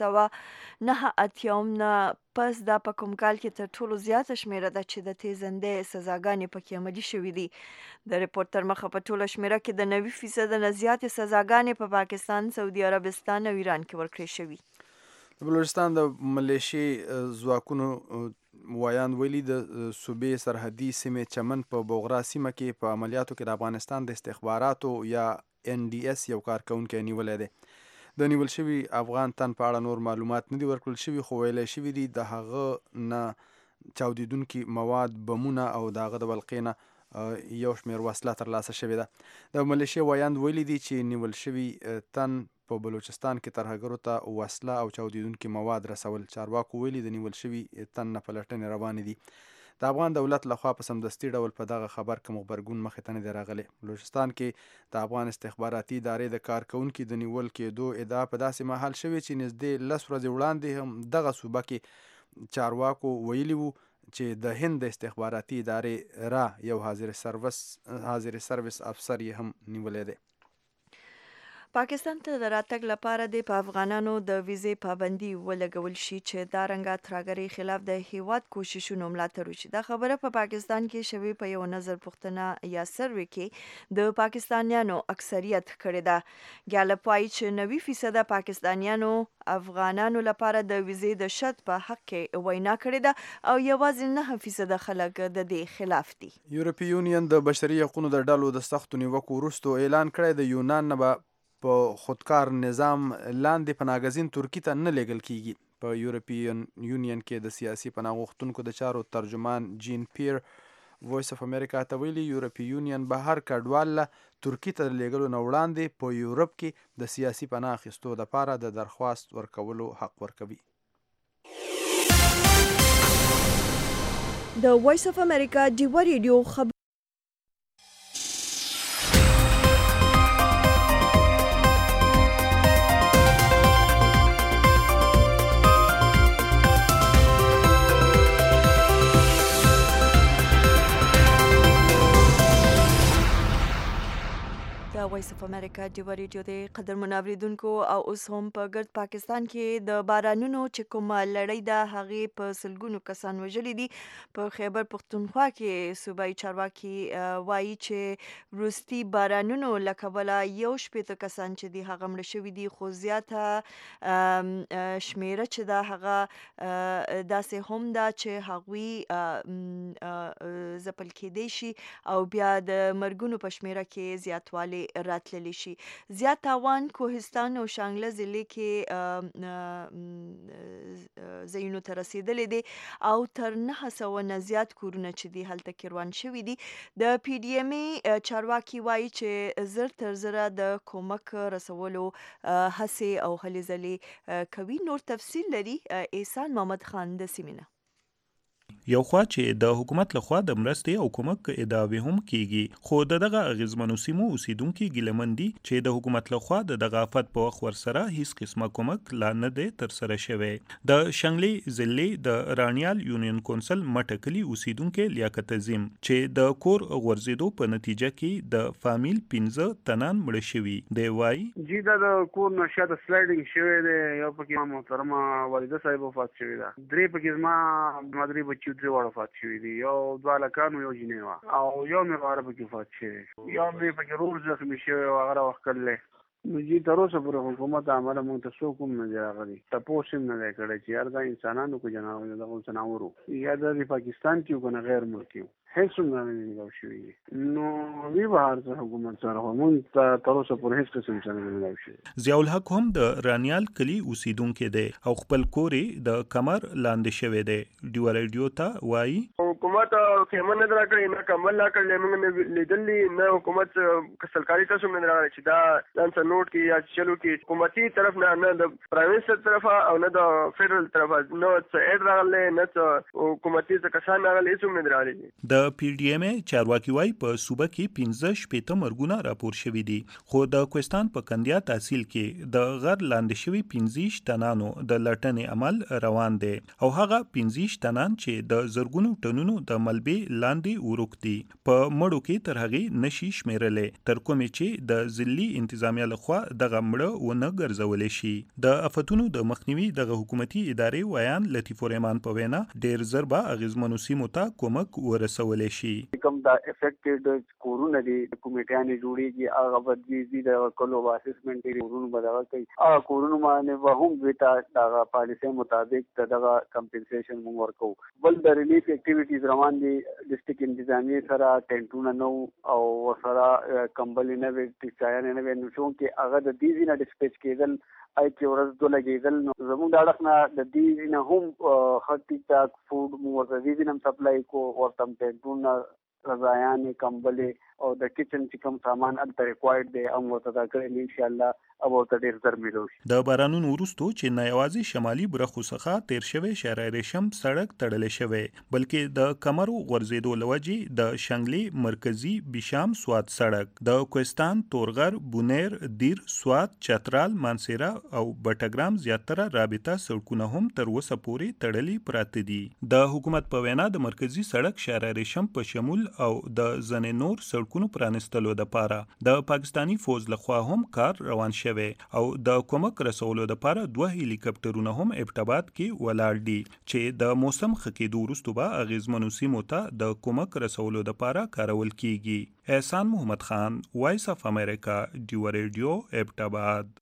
1989 نه پس دا په کوم کال کې تر ټولو زیاته شمیره ده چې د تیزندې سزاګانې پکې عملي شوي دي. د ریپورت تر مخه په ټوله شمیره کې د 90% نه زیاتې سزاګانې په پاکستان، سعودي عربستان او ایران کې ورکړې شوي. د بلوچستان د ملیشي ځواکونو وایان ویلي د صوبې سرحدي سیمې چمن په بوغرا سیمه کې په عملیاتو کې د افغانستان د استخباراتو یا NDS یو کارکونکی نیولی دی. د نیول شوي افغان تن په اړه نور معلومات نه دي ورکړل شوي، خو ویلی شوي دي د هغه نه چاودیدونکي مواد، بمونه او د هغه د ولقې نه یو شمېر وسله ترلاسه شوې ده. د ملیشي وایان ویلي دي چې نیول شوي تن په بلوچستان کې ترهګرو ته وسله او چاودیدونکي مواد رسول. چارواکو ویلي د نیول شوي تن نه پلټنې روانې دي. د افغان دولت لخوا په سمدستي ډول په دغه خبر کوم غبرګون مخې ته نه دی راغلی. بلوچستان کې د افغان استخباراتي ادارې د کارکونکي د نیول کېدو ادعا په داسې مهال شوې چې نږدې 10 ورځې وړاندې هم دغه صوبه کې چارواکو ویلي وو چې د هند د استخباراتي ادارې را یو حاضر سروس افسر یې هم نیولی دی. پاکستان ته د راتګ لپاره د افغانانو د ویزې پابندي ولګول شي چې دا رنګه ترهګرۍ خلاف د هیواد کوششونو ملاتړ وشي. دا خبره په پاکستان کې شوې په یو نظر پوښتنه یا سروې کې د پاکستانیانو اکثریت کړې ده. ګالپ وایي چې 90% پاکستانیانو افغانانو لپاره د ویزې د شرط په حق کې وینا کړې ده او یوازې 9% خلک د دې خلاف دي. یورپی یونین د بشري حقوقو د ډلو د سختو نیوکو وروسته اعلان کړی د یونان نه به په خودکار نظام لاندې پناهګزین ترکیې ته نه لیږل کیږي. په یورپین یونین کې د سیاسي پناه غوښتونکو د چارو ترجمان جین پیر وایس اف امریکا ته ویلي یورپی یونین به هر کډوال له ترکیې ته لیږلو نه وړاندې په یورپ کې د سیاسي پناه اخیستو لپاره د درخواست ورکولو حق ورکوي. د وایس اف امریکا ډیوه ریډیو خبر وایس اف امریکا ډیوه ریډیو د قدرمن اوریدونکو او اوس هم په ګرد پاکستان کې د بارانونو چې کومه لړۍ ده هغې په سلګونو کسان وژلي دي. په خیبر پښتونخوا کې صوبایي چارواکي وایي چې وروستي بارانونو له کبله 1 کسان چې دي هغه مړه شوي دي، خو زیاته شمیره چې ده هغه داسې هم ده چې هغوی ځپل کیدی شي او بیا د مرګونو په شمیره کې زیاتوالی راتللی شي. زیات تاوان کوهستان او شانګله ضلع کې ځایونو ته رسیدلی دی او تر 900 نه زیات کورونه چې دي هلته کیروان شوي دي. د پی ډي ایم ای چارواکي وایي چې زر تر زره د کومک رسولو هڅې او هلې ځلې کوي. نور تفصیل لري احسان محمد خان د سیمینه. یو خوا چې د حکومت لخوا د مرستې او کومک ادعاوې هم کیږي، خو دغه اغیزمنو سیمو اوسیدونکي ګیلمن دي چې د حکومت لخوا د دغه آفت په وخت ورسره هیڅ قسمه کومک لا نه دی ترسره شوی. د شانګلې ضلع د رانیال یونین کونسل مټکلي اوسیدونکي لیاقت عظیم چې د کور غورځېدو په نتیجه کې د فامیل 15 تنان مړه شوي دی وایي جی دا د کور نشه د سلایډینګ شوی دی. یو پکې محترمه والده صاحب وفات شوی ده، درې پکې زما مادري بچي درې واړه وفات شوي دي، یو 2 هلکانو یو جینۍ وه او یو مې غاره پکې وفات شوی، یو مې پکې رور زخمي شوی و هغه راوخت کړلی. نو جی تر اوسه پورې حکومت عمله موږ ته څوک هم نه دی راغلی، تپوس هم نه دی کړی چې یار دا انسانانو کو دغه ځناورو یا د پاکستان کې که نه غیر ملکي هیڅ هم نه دی ملاو شوي. نو وی به هر څه حکومت سره خو موږ ته تر اوسه پورې هیڅ قسم څه نه ملاو شوي. ضیاءالحق هم د رانیال کلي اوسیدونکی دی او خپل کور یې د کمر لاندې شوی دی. ډیوه ریډیو ته وایي حکومت خیمه نه راکړې، نه کمبل راکړلی، موږ نه لیدلی، نه حکومت سرکاري تاسو نه راغلی چې دا ځان سره نوټ کې یا چلو کې حکومتي طرف نه د پرایویټ طرفه او نه د فیډرل طرفه نه څه اډ راغلی، نه څه حکومتي څه کسان راغلي، هېڅ هم نه دي راغلي. د پی ډي ایم ای چارواکي وایي په صوبه کې 15 مرګونه راپور شوي دي، خو د کوهستان په کندیا تحصیل کې د غر لاندې شوي 15 تنانو د لټنې عمل روان دی او هغه 15 تنان چې د زرګونو ټنونو د ملبې لاندې ورک دي په مړو کې تر هغې نشي شمیرلی تر کومې چې د ضلعي انتظامیه لخوا دغه مړه ونه ګرځولی شي. د افتونو د مخنیوي دغه حکومتي ادارې ویان لطیف الرحمن په وینا ډېر زر به اغیزمنو سیمو ته کومک ورسولی شي. کوم دا افیکټډ کورونه دي کمیټیانې جوړېږي هغه به دي د کلو اسسمنټ دی کورونو به دغه کوي، هغه کورونو باندې به هم دوی ته دغه پالیسۍ مطابق دغه کمپنسیشن موږ ورکوو. بل د ریلیف اکټیویټیز روان دي، ډسټرکټ انتظامیې سره ټینټونه نه وو او ورسره کمبلې نه وې، ټیکچایانې نه وې، نو چونکې هغه د دې ځای نه ډسپیچ کېدل چې ورځ دوه لګېدل، نو زموږ د اړخ نه د دې نه هم ښه ټیک فوډ موږ ورته دې نه هم سپلای کو، ورته هم ټینټونه، رضایانې، کمبلې او د کچن چې کوم سامان هلته ریکوایرډ دی هم ورته دا کړی دي، انشاءالله अब ورته ډېر زر میلو شي. د بارانونو وروستو چې نه یوازې شمالي برخو څخه تیر شوی شهر ریشم سړک تړلی شوی، بلکې د کمرو غورځېدو له وجې د شانګلې مرکزي بیشام سوات سړک، د کوهستان، تورغر، بونیر، دیر، سوات، چترال، مانسیرا او بټګرام زیاتره رابطه سړکونه هم تر اوسه پورې تړلي پراته دي. د حکومت په وینا د مرکزي سړک شهر ریشم په شمول او د ځینې نور سړکونو پرانستلو دپاره د پاکستاني فوج لخوا هم کار روان شوی او د کومک رسولو دپاره 2 هلیکاپټرونه هم ابټاباد کې ولاړ دي چې د موسم ښه کېدو وروستو به اغیزمنو سیمو ته د کومک رسولو دپاره کارول کیږي. احسان محمد خان، وایس اف امریکا، ډیوه ریډیو، ابټاباد.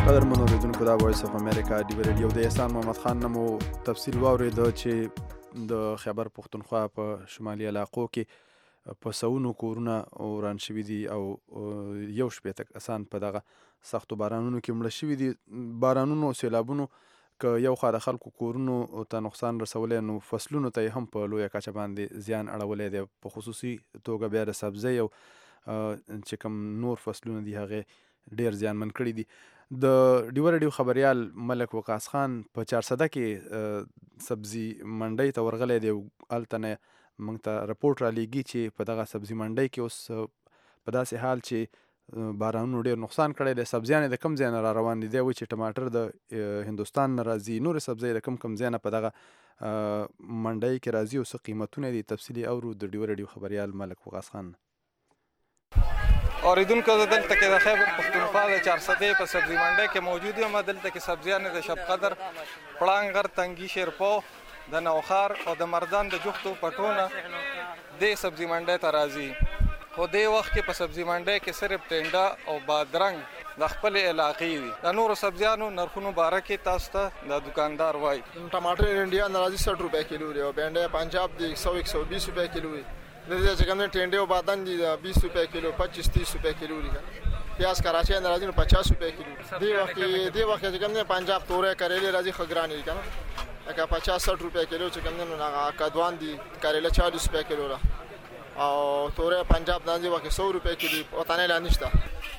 قدرمنو اوریدونکو دا وایس اف امریکا دی ریډیو د احسان محمد خان نمو تفصیل واورید چې د خیبر پختونخوا په شمالي علاقو کې په سونو کورونه وران شوي دي او یو شپېته کسان په دغه سختو بارانونو کې مړه شوي دي. بارانونو سیلابونو که یو خوا د خلکو کورونو ته نقصان رسولی نو فصلونو ته هم په لویه کچه باندې زیان اړولی دی. په خصوصي توګه بیا د سبزۍ او چې کوم نور فصلونه دي هغې ډیر زیانمن کړي دي. د ډیوه ریډیو خبریال ملک وقاص خان په 400 کې سبزي منډۍ ته ورغلی دی. هلته نه موږ ته رپورټ را لیږي چې په دغه سبزي منډۍ کې اوس په داسې حال چې بارانونو ډیر نقصان کړی دی. سبزیان د کم ځای نه را روان دي. دی وایي چې ټماټر د هندوستان نه راځي، نورې سبزۍ د کم ځای نه په دغه منډۍ کې راځي او څه قیمتونه دي. تفصیلي اورو د ډیوه ریډیو خبریال ملک وقاص خان. اوریدونکو زه دلته کې د خیبر پختونخوا د 400 په سبزي منډۍ کې موجود یم. دلته کې سبزیانې د شب قدر، پړانګ، تنګي، شیرپو، د نوخار او د مردان د جوختو پټونه د سبزي منډۍ ته راځي. خو دې وخت کې په سبزي منډۍ کې صرف ټینډه او بادرنګ د خپل علاقې دي. د نورو سبزیانو نرخونو باره کې تاسو ته د دکاندار وایي. ټماټر انډیا ناراضي 60 روپے کیلو دی او بینډه پنجاب دی 100-120 روپے کیلو دی. د دې چې کوم ټینډه او بادام دي 20 روپے کیلو، 25-30 روپے کیلو دي. پیاز کراچي ناراضي 50 روپے کیلو. دی وخت چې کوم پنجاب تورې کریلې راځي خګرانی کنه اګه 50-60 روپے کیلو چې کوم نه کدوان دي کریله 40 روپے کیلو را او تورې پنجاب ناراضي وکه 100 روپے کیلو او تانه لانشتا.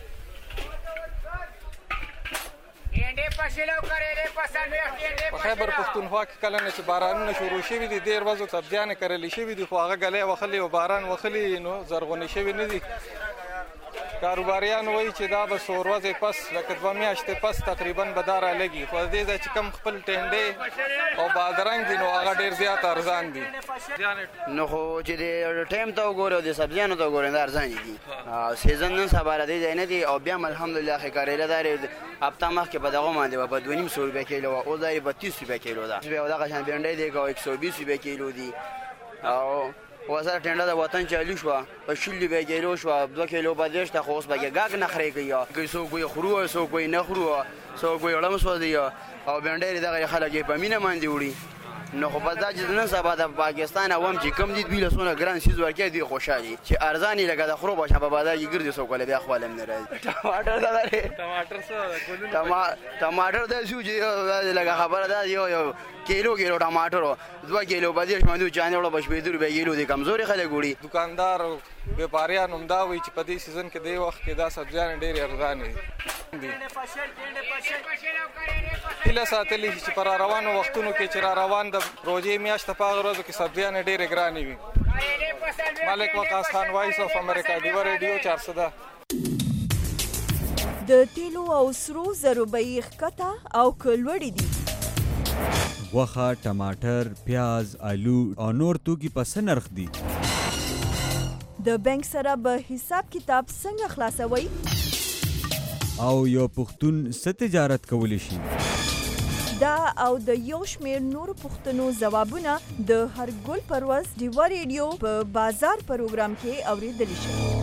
په خیبر پختونخوا کې کله نه چې بارانونه شروع شوي دي ډېر ورځو سبزیانې کرلې شوي دي، خو هغه ګلۍ وخلي او باران وخلي نو زرغونې شوي نه دي. کاروباریان وایي چې دا به څو ورځې پس لکه 2 میاشتې پس تقریبا به دا رالګي. خو د دې ځای چې کوم خپل ټینډې او بادرنګ دي نو هغه ډېر زیات ارزان دي. نو خو چې د ټایم ته وګورې او د سبزیانو ته وګورې دا ارزانې دي. سیزن نن سبا را دی ځای نه دي او بیا هم الحمدلله ښې کریله دا هفته مخکې په دغه باندې به 2.5 روپۍ کیلو وه، اوس دا 32 روپۍ کیلو ده. بیا دغه شان بینډۍ دی که 120 روپۍ کیلو دي او وسره ټینډه د وطن چالي شوه په 60 روپۍ کیلو شوه، 2 کیلو په 10 ته. خو اوس به ګاګ نخرې کوي، څوک وایي خورو، څوک وایي نه خورو، څوک وایي ړم سوځي او بینډۍ دغه خلک یې په مینه باندې وړي. نو خو بس دا چې نن سبا د پاکستان عوام چې کم دي دوی له څونه ګران شیز ورکوي دوی خوشحالي چې ارزان یې لکه د خرو باشا په بازار کې ګرځي څوک ولې بیا خپل هم نه راځي. ټماټر دا لري، ټماټر دا شو چې لکه خبره ده یو کیلو ټماټر 2 کیلو په دې باندې چانه وړو بش 2 روپۍ کیلو دي. کمزوري خلک وړي. دکاندار व्यापारिان هم دا وایي چې په دې سیزن کې د وخت کې دا سبزیان ډېرې ارزانې دي. هیله ساتلې چې پر روانو وختونو کې چې را روان د روزې میاشت په هغه ورځو کې سبزیان ډېرې ګرانې وي. ملک وقاص خان، وایس اف امریکا، ډیوه ریډیو 400. د تیلو او سرو زرو بیې ښکته او کلوړې دي. غوښه، ټماټر، پیاز، آلو او نور توکي په څه نرخ دي؟ د بانک سره به حساب کتاب څنګه خلاصوي؟ او یو پښتون څه تجارت کولی شي؟ دا او د یو شمېر نورو پوښتنو ځوابونه د هر ګل پر ورځ ډیوه ریډیو په بازار پروګرام کې اورېدلی شي.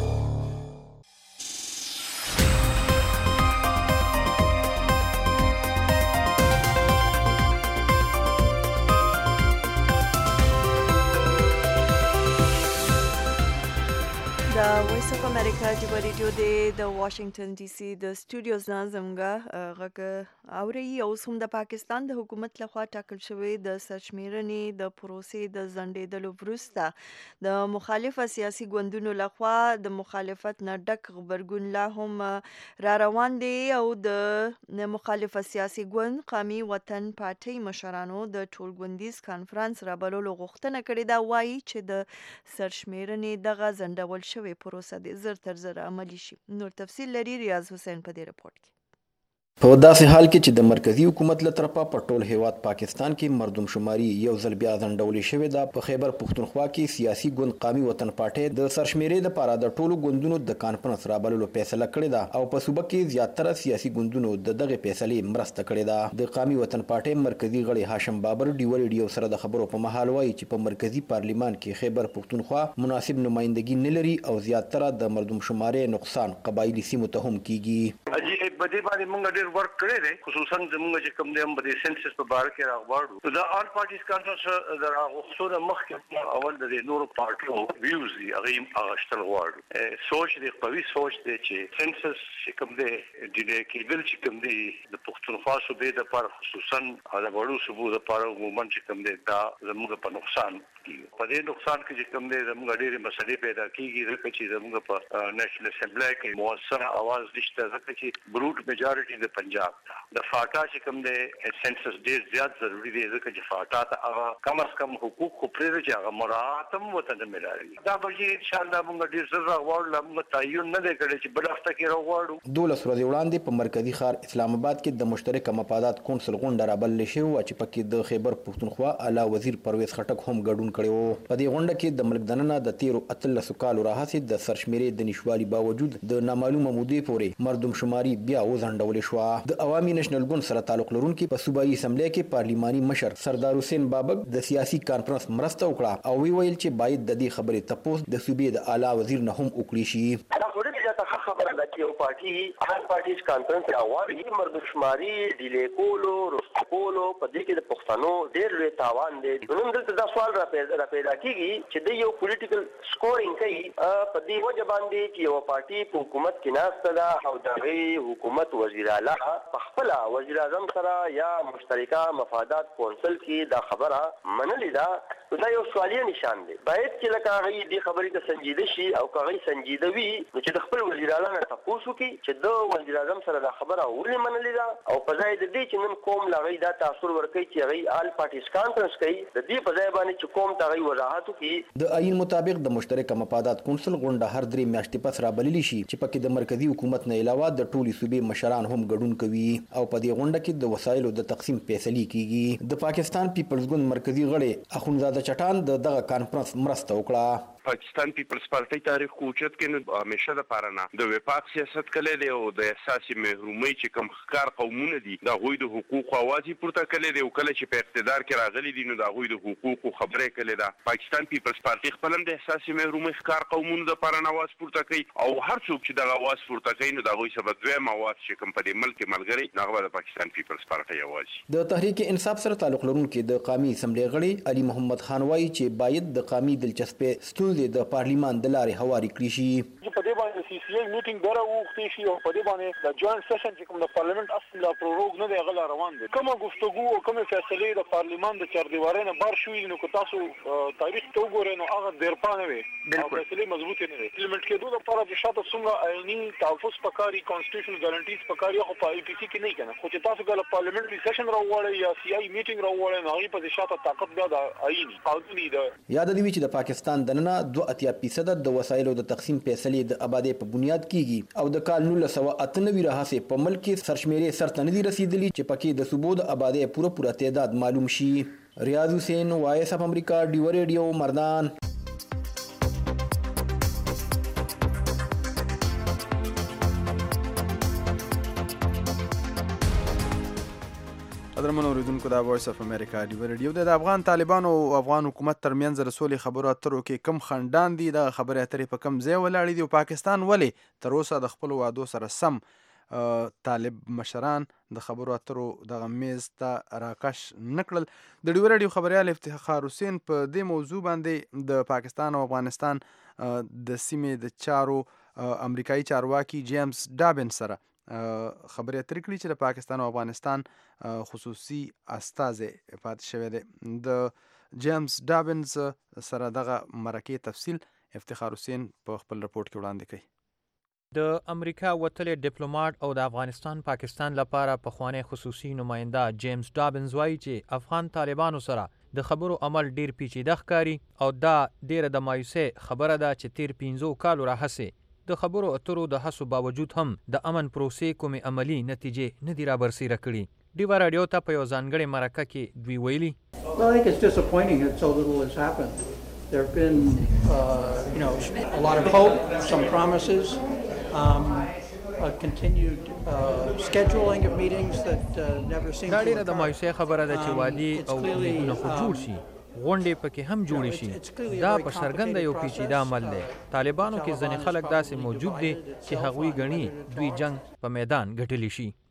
د وایس اف امریکا ډیوه ریډیو د واشنگټن ډي سي د سټوډیوز نه زموږ غږ اورئ. اوس هم د پاکستان د حکومت لخوا ټاکل شوی د سرشمیرنې د پروسې د ځنډېدلو وروسته د مخالفه سیاسي ګوندونو لخوا د مخالفت نه ډک غبرګون لا هم را روان دی او د مخالفه سیاسي ګوند قومي وطن پارټۍ مشرانو د ټولګوندیز کانفرنس رابللو غوښتنه کړې ده. وایي چې د سرشمیرنې دغه ځنډول شوی پروسه د زر تر زر عملی شي. نور تفصیل لري ریاض حسین په دې رپورت کې. په داسې حال کې چې د مرکزی حکومت له طرفه په ټول هیواد پاکستان کې مردم شماري یو ځل بیا ځنډولې شوې ده، په خیبر پختونخوا کې سیاسي ګوند قومي وطن پارټۍ د سرشمیرې لپاره د ټولو ګوندونو د کانفرنس رابللو فیصله کړې ده او په صوبه کې زیاتره سیاسي ګوندونو د دغه فیصلې مرسته کړې ده. د قومي وطن پارټۍ مرکزی غړي هاشم بابر ډیوه ریډیو سره د خبرو په مهال وایي چې په مرکزی پارلیمان کې خیبر پختونخوا مناسب نمائندګي نه لري او زیاتره د مردم شمارې نقصان قبایلی سیمو ته هم کیږي. اجي په دې باندې موږ ډېر ډیر ورک کړی دی خصوصا زموږ چې کوم دی هم د سنسس په باره کې راغواړو دا آل پارټیز کانفرنس د راغوښتنو مخکې اول د نورو پارټیو ویوز دي هغه اغشتل غواړو سوچ دی قوي سوچ دی چې سنسس چې کوم دی د کېدل چې کوم دی د پښتونخوا صوبې لپاره خصوصا د وړو صوبو لپاره عموما چې کوم دی دا زموږ په نقصان په دې نقصان کې چې کوم دی زموږ ډېرې مسلې پیدا کیږي ځکه چې زموږ په نېشنل اسمبلی کې مؤثر اواز نشته ځکه چې بروټ میجارټي د پنجاب ده د فاټا چې کوم دی سنسس ډېر زیات ضروری دی ځکه چې فاټا ته هغه کم از کم حقوق خو پرې چې هغه مراعات هم ورته نه ملایي دا به چې انشاءالله موږ ډېر زر راغواړو موږ تعین نه دی کړی چې بل هفته کې راغواړو 12 ورځې وړاندې په مرکزي ښار اسلام آباد کې د مشترک مفادات کونسل غونډه رابلل شوې وه چې پکې د خیبر پښتونخوا اعلی وزیر پرویز خټک هم ګډون کړی و په دې غونډه کې د ملک دننه د تیرو 13 کالو راهیسې د سرشمیرې د نشوالي باوجود د نامعلومه مودې پورې مردم شماري بیا وځنډول شوه د عوامي نېشنل ګوند سره تعلق لرونکي په صوبایي اسمبلی کې پارلیماني مشر سردار حسین بابک د سیاسي کانفرنس مرسته وکړه او ویل چې باید د دې خبرې تپوس د صوبې د اعلی وزیر نه هم وکړي شي خبره ده چې یو پارټي هر پارټیز کانفرنس راوړي مردم شماري ډیلې کولو رسټ کولو په دې کې د پښتنو ډېر لوی تاوان دی نن دلته دا سوال را پیدا کیږي چې د یو پولیټیکل سکورینګ کوي په دې وجه باندې چې یو پارټي په حکومت کې ناسته ده او دغه حکومت وزیر اعلی په خپل وزیر اعظم سره یا مشترکه مفادات کونسل کې دا خبره منلې ده دا یو سوالیه نشان دی باید چې لکه هغه دې خبرې ته سنجیده شي او هغه سنجیده وي چې د خپل وزیر اعلی نه تاسو کې چې د وزیر اعظم سره دا خبره ولې منلې ده او په ځای د دې چې نن کوم لغې دا تاثیر ورکړي چې هغه آل پارټیز کانفرنس کوي د دې په ځای باندې چې کوم تغي وضاحت کوي د آئین مطابق د مشترک مفادات کونسل غونډه هر 3 میاشتې پس رابللی شي چې پکې د مرکزی حکومت نه علاوه د ټولي صوبې مشران هم ګډون کوي او په دې غونډه کې د وسایلو د تقسیم فیصله کیږي د پاکستان پیپلز ګوند مرکزی غړي اخونزاده چټان دغه کانفرنس مرسته وکړه پاکستان پیپلز پارټي تاریخ کوچت کې نو همیشه د پارانه د وفاق سیاست کړي دی او د احساسي محرومي چې کوم ښکار قومونه دي د غوي د حقوق اوازي پورته کړي دی او کله چې په اقتدار کې راغلي دي نو د غوي د حقوق خبرې کړي دا پاکستان پیپلز پارټي خپل هم د احساسي محرومي ښکار قومونو د پارانه आवाज پورته کوي او هر څوک چې د आवाज پورته کوي نو د غوي سبب دویم आवाज چې کوم په دې ملک ملګری هغه د پاکستان پیپلز پارټي आवाज د تحریک انصاف سره تعلق لرونکي د قومي اسمبلی غړي علي محمد خان وایي چې باید د قومي دلچسپۍ ستونزې د پارلیمان د لارې هواري کړی شي په دې باندې سی سی ای میټینګ دره وختي شي او په دې باندې د جوائنت سیشن چې کوم د پارلیمنت اصل لا پروګ نه دی غلا روان دي کومه گفتگو او کومه فیصله د پارلیمان د چاردیوارۍ نه بار شوې نو کو تاسو تاریخ ته وګورئ نو هغه ډیرپانه وي او فیصله مضبوطه نه وي امپلیمنٹ کېدو لپاره چې شاته څنګه آئینی تحفظ پکاري کانسټیټیوشنل ګارانټیز پکاري خو په ای پی سی کې نه کنه خو چې تاسو ګل پارلیمنټري سیشن راوړی یا سی ای میټینګ راوړی نو هغه په شاته طاقت بیا د آئینی قانوني ده یاد دی چې د پاکستان دننه 2.8% د وسایلو د تقسیم فیصله د آبادی په بنیاد کیږي او د کال 1998 راهیسې په ملک کې سرشمیرې سرته نه دي رسیدلي چې پکې د صوبو د آبادی پوره تعداد معلوم شي ریاض حسین وایس اف امریکا ډیو ریډیو مردان قدرمن اوریدونکو د وایس اف امریکا ډیو ریډیو د افغان طالبانو او افغان حکومت ترمنځ د سولې خبرو اترو کې کم خندان دي د خبرې اترې په کم ځای ولاړې دي او پاکستان ولې تر اوسه د خپل وعدو سره سم طالب مشران د خبرو اترو دغه میز ته راکش نکړل د ډیو ریډیو خبريال افتخار حسین په دې موضوع باندې د پاکستان او افغانستان د سیمې د چارو امریکایي چارواکي جیمز ډابن سره خبرې اترې کړې چې د پاکستان او افغانستان خصوصي استازی پاتې شوی دی د جیمز ډابنز سره دغه مرکې تفصیل افتخار حسین په خپل رپورت کې وړاندې کوي د امریکا وتلی ډیپلوماټ او د افغانستان پاکستان لپاره پخوانی خصوصي نماینده جیمز ډابنز وایي چې افغان طالبانو سره د خبرو عمل ډیر پیچیده ښکاري او دا ډیره د مایوسۍ خبره ده چې تیر 15 کالو راهیسې د خبرو اترو د هڅو باوجود هم د امن پروسې کومې عملی نتیجې نه دي رابرسېره کړي ډیوا راډیو ته په یو ځانګړې مرکه کې دوی ویلي Well, I think it's disappointing that so little has happened. There have been, a lot of hope, some promises, a continued scheduling of meetings that never seem to دا ډیره د مایوسۍ خبره ده چې وادي او میټینګونه خو جوړ شي غونډې پکې هم جوړې شي دا په څرګنده یو پیچیده عمل دی طالبانو کې ځینې خلک داسې موجود دي چې هغوی ګڼي دوی جنگ په میدان ګټلی شي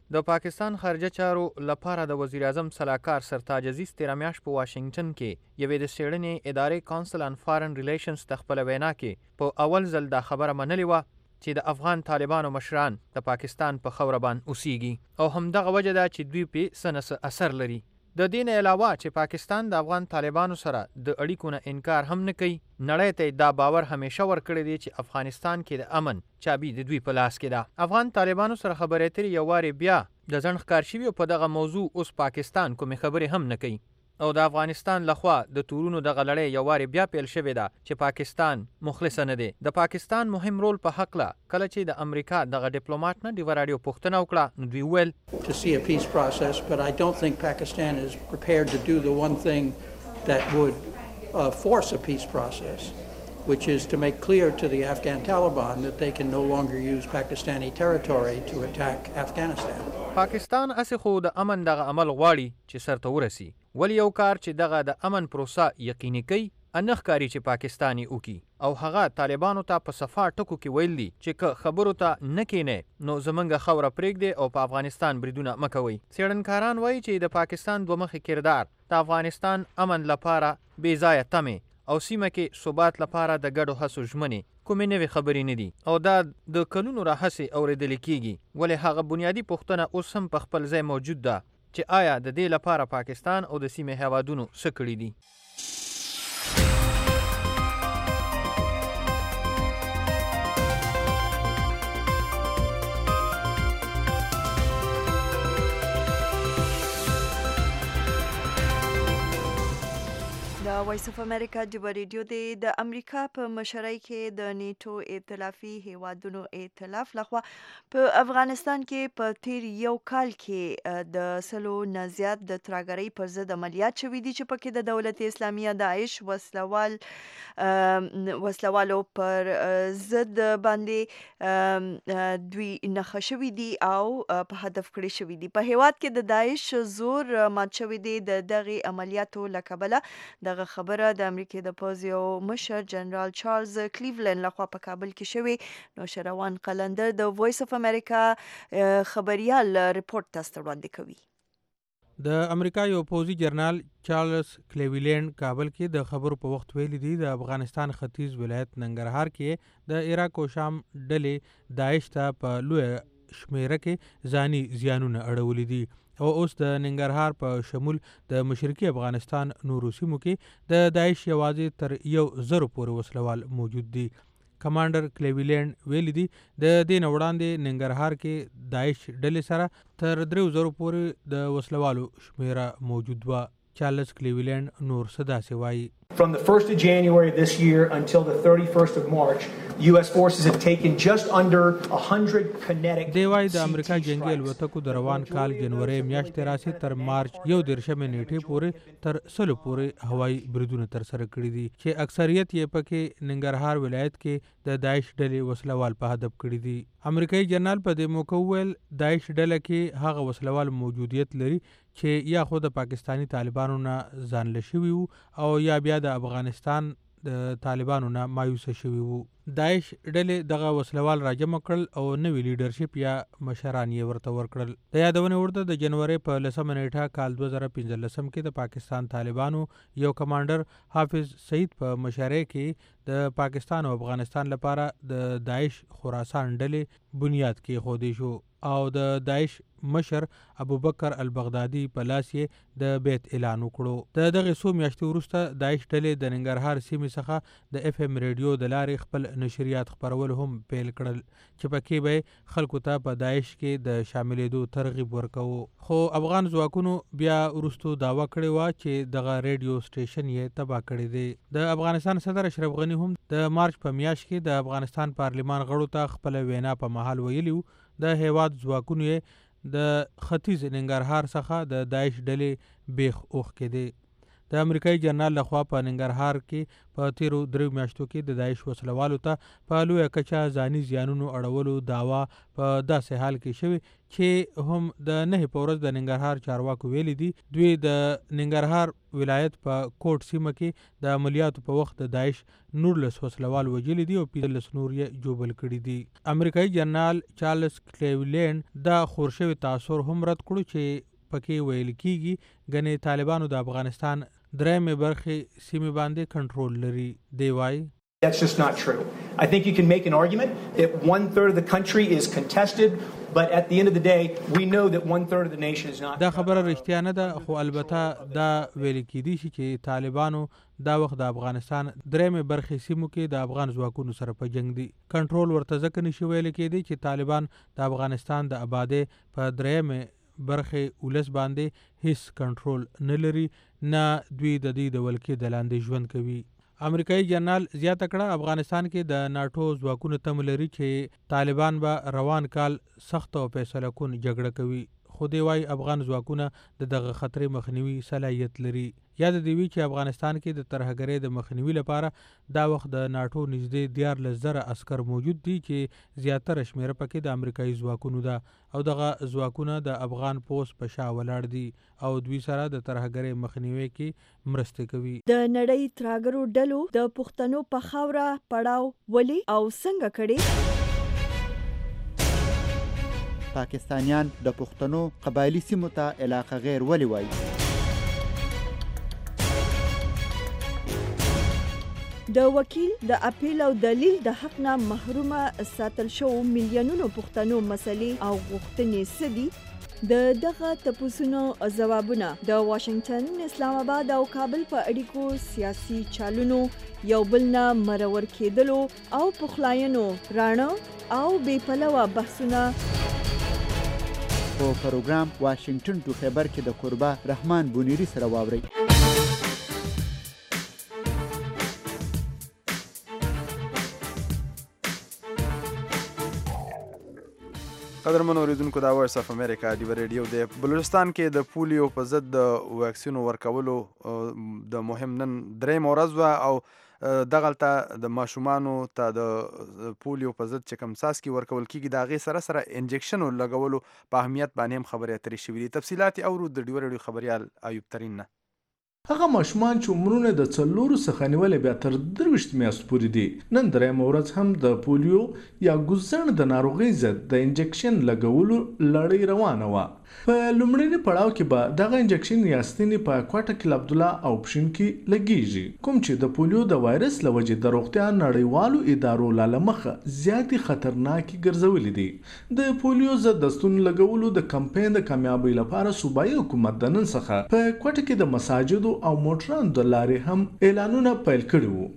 د پاکستان خارجه چارو لپاره د وزیر اعظم سلاکار سرتاج عزیز تیره میاشت په واشنگټن کې یوې د څېړنې ادارې کونسل آن فارن ریلیشنز د خپله وینا کې په اول ځل دا خبره منلې وه چې د افغان طالبانو مشران د پاکستان په خاوره باندې اوسیږي او همدغه وجه ده چې دوی پې څه نه څه اثر لري. د دې نه علاوه چې پاکستان د افغان طالبانو سره د اړیکو نه انکار هم نه کوي، نړۍ ته دا باور همیشه ورکړی دی چې افغانستان کې د امن چابي د دوی په لاس کې ده. افغان طالبانو سره خبرې اترې یو وارې بیا د ځنډ ښکار شوي او په دغه موضوع اوس پاکستان کومې خبرې هم نه کوي او د افغانستان لخوا د تورونو دغه لړۍ یو وارې بیا پیل شوې ده چې پاکستان مخلصه نه دی. د پاکستان مهم رول په هکله کله چې د امریکا دغه ډیپلوماټ نه ډیوه راډیو پوښتنه وکړه نو دوی وویل to see a peace process, but I don't think Pakistan is prepared to do the one thing that would force a peace process, which is to make clear to the Afghan Taliban that they can no longer use Pakistani territory to attack Afghanistan. پاکستان اسې خو د امن دغه عمل غواړي چې سرته ورسي، ولی یو کار چې دغه د امن پروسه یقیني کوي نه ښکاري چې پاکستان یې وکړي او هغه طالبانو ته په صفا ټکو کې ویل دي چې که خبرو ته نه کینې نو زمونږ خاوره پرېږدي او په افغانستان بریدونه مه کوئ. څېړنکاران وایي چې د پاکستان دوه مخي کردار د افغانستان امن لپاره بې ځایه تمې او سیمه کې ثبات لپاره د ګډو هڅو ژمنې کومې نوې خبرې نه دي او دا د کلونو راهیسې اورېدلې کیږي، ولې هغه بنیادي پوښتنه اوس هم په خپل ځای موجود ده چې آیا د دې لپاره پاکستان او د سیمې هیوادونو څه کړي دي. د وایس اف امریکا ډیوه ریډیو د امریکا په مشرۍ کې د نیټو ائتلافي هیوادونو ائتلاف لخوا په افغانستان کې په تیر یو کال کې د 100 نه زیات د ترهګرۍ پر ضد عملیات شوي دي چې پکې د دولت اسلامیه داعش وسلوالو پر ضد باندې دوی نښه شوي دي او په هدف کړي شوي دي. په هیواد کې د داعش زور مات شوی دی د دغه عملیاتو له کبله. دغه خبره د امریکا د پوځ یو مشر جنرال چارلز کلیولند لخوا په کابل کې شوی. نو شروان قلندر د وایس اف امریکا خبريال رپورت تاسو وړاندې کوي. د امریکا یو پوځي جنرال چارلز کلیولند کابل کې د خبرو په وخت ویلي دي د افغانستان ختیځ ولایت ننګرهار کې د عراق او شام ډلې داعش ته په لوی شمیره کې ځاني زیانونه اړولي دي او اوس د ننګرهار په شمول د مشرقي افغانستان نورو سیمو کې د داعش یوازې تر 1,000 پورې وسلوال موجود دي. کمانډر کلیولند ویلي دي د دې نه وړاندې ننګرهار کې داعش ډلې سره تر 3,000 پورې د وسلوالو شمیره موجود وه. چارلز کلیولند نور څه داسې وایي. From the 1st of January this year until the 31st of March, U.S. forces have taken just under 100 kinetic. دی وايي د امریکا جنگي الوتکو د روان کال جنوري میاشتې راسي تر مارچ 11 نیټې پورې تر 100 پورې هوایي بریدونه تر سره کړي دي چې اکثریت یې پکې ننګرهار ولایت کې د داعش ډلې وسلوال په هدف کړي دي. امریکایي جنرال په دې موقع وویل داعش ډله کې هغه وسلوال موجودیت لري چې یا خو د پاکستانی طالبانو نه ځانله شوي وو او یا بیا د افغانستان د طالبانو نه مایوسه شوي وو. داعش ډلې دغه وسلوال راجمع کړل او نوی لیډرشپ یا مشران یې ورته ورکړل. د یادونې وړ د جنوري په 10 نیټه کال 2015 کې د پاکستان طالبانو یو کمانډر حافظ سعید په مشرۍ کې د پاکستان او افغانستان لپاره د داعش خراسان ډلې بنیاد کې خودي شو او د داعش مشر ابوبکر البغدادي په لاس یې د بیت اعلان وکړو. د دغه څو میاشتې وروسته داعش ډلې د ننګرهار سیمې څخه د اف ام ریډیو د لارې خپل نشریات خپرول هم پیل کړل چې پکې به خلکو ته په داعش کې د شاملېدو ترغیب ورکوو. خو افغان ځواکونو بیا وروستو دعوا کړې وه چې دغه ریډیو سټیشن یې تباه کړی دی. د افغانستان صدر اشرف غني هم د مارچ په میاشت کې د افغانستان پارلمان غړو ته خپل وینا په محل ویلي د هیواد ځواکونو یې د ختیځ ننګرهار څخه د داعش ډلې بیخ اوښ کې دی. د امریکایي جنرال لخوا په ننګرهار کې په تیرو 3 میاشتو کې د داعش وسلوالو ته په لویه کچه ځاني زیانونو اړولو دعوا په داسې حال کې شوی چې هم د 9 په ورځ د ننګرهار چارواکو ویلي دي دوی د ننګرهار ولایت په کوټ سیمه کې د عملیاتو په وخت د داعش 19 وسلوال وژلي دي او 15 نور یې جوبل کړي دي. امریکایي جنرال چارلز کلیولینډ دا خورشوي تاثر هم رد کړو چې پکې ویل کیږي ګنې طالبانو د افغانستان درېمې برخې سیمې باندې کنټرول لري. دی وایي That's just not true. I think you can make an argument that 1/3 of the country is contested, but at the end of the day, we know that 1/3 of the nation is not. دا خبره رښتیا نه ده خو البته دا ویل کېدی شي چې طالبانو دا وخت د افغانستان درېمې برخې سیمو کې د افغان ځواکونو سره په جنگ دي. کنټرول ورته ځکه نشي ویل کېدی چې طالبان د افغانستان د آبادۍ په درېمې برخې ولس باندې هیڅ کنټرول نه لري نه دوی د دې د ولکې د لاندې ژوند کوي. امریکایي جنرال زیاته کړه افغانستان کې د ناټو ځواکونو تم لري چې طالبان به روان کال سخت او فیصله کن جګړه کوي خو دی وايي افغان ځواکونه د دغه خطرې مخنیوي صلاحیت لري. یاد دی وی چې افغانستان کې د ترهګرۍ د مخنیوي لپاره دا وخت د ناټو نږدې 14,000 عسكر موجود دي چې زیاتره شمیره پکې د امریکایي ځواکونو ده او دغه ځواکونه د افغان پوسټ په شا ولاړ دي او دوی سره د ترهګرۍ مخنیوي کې مرسته کوي. د نړۍ ترهګرو ډلو د پښتنو په خاوره پړاو ولي او څنګه کړي؟ پاکستانیان د پښتنو قبایلی سیمو ته علاقه غیر ولي وایي؟ د وکیل د اپیل او دلیل د حق نه محرومه ساتل شو میلیونونو پښتنو مسلې او غوښتنې سدي د دغه تپوسونو ځوابونه د واشنگټن، اسلام آباد او کابل په اړیکو سیاسي چالونو یو بل نه مرور کېدلو او پخلاینو رانه او بې پلوه بحثونه په پروګرام واشنگټن ټو خبر کې د قربا رحمان بونیری سره واوري. قدرمن اوریدونکو دا وایس اف امریکا دی ریډیو د بلوچستان کې د پولیو په ضد د واکسینو ورکولو د مهم نن درېم ورځ او دغلته د ماشومانو ته د پولیو په ضد چې کوم څاڅکي ورکول کیږي د هغې سره سره انجکشن لګولو په اهمیت باندې هم خبرې اترې شوي دي. تفصیلات اورو د ډیو ریډیو خبریال ایوب ترین نه. هغه ماشومان چې عمرونه د 4 څخه نیولې بیا تر 23 میاشتو پورې دي نن درېیم ورځ هم د پولیو یا ګوزن د ناروغۍ ضد د انجکشن لګولو لړۍ روانه وه. په لومړني پړاو کې به دغه انجکشن یاستنې په کوټه کې عبدالله او پښین کې لګیږي کوم چې د پولیو د وایرس له وجې د روغتیا نړیوالو ادارو له مخه زیاتې خطرناکې ګرځولې دي. د پولیو ضد د ستون لګولو د کمپاین د کامیابۍ لپاره صوبایي حکومت د نن څخه په کوټه کې د مساجدو او موټرانو د لارې هم اعلانونه پیل کړي وو.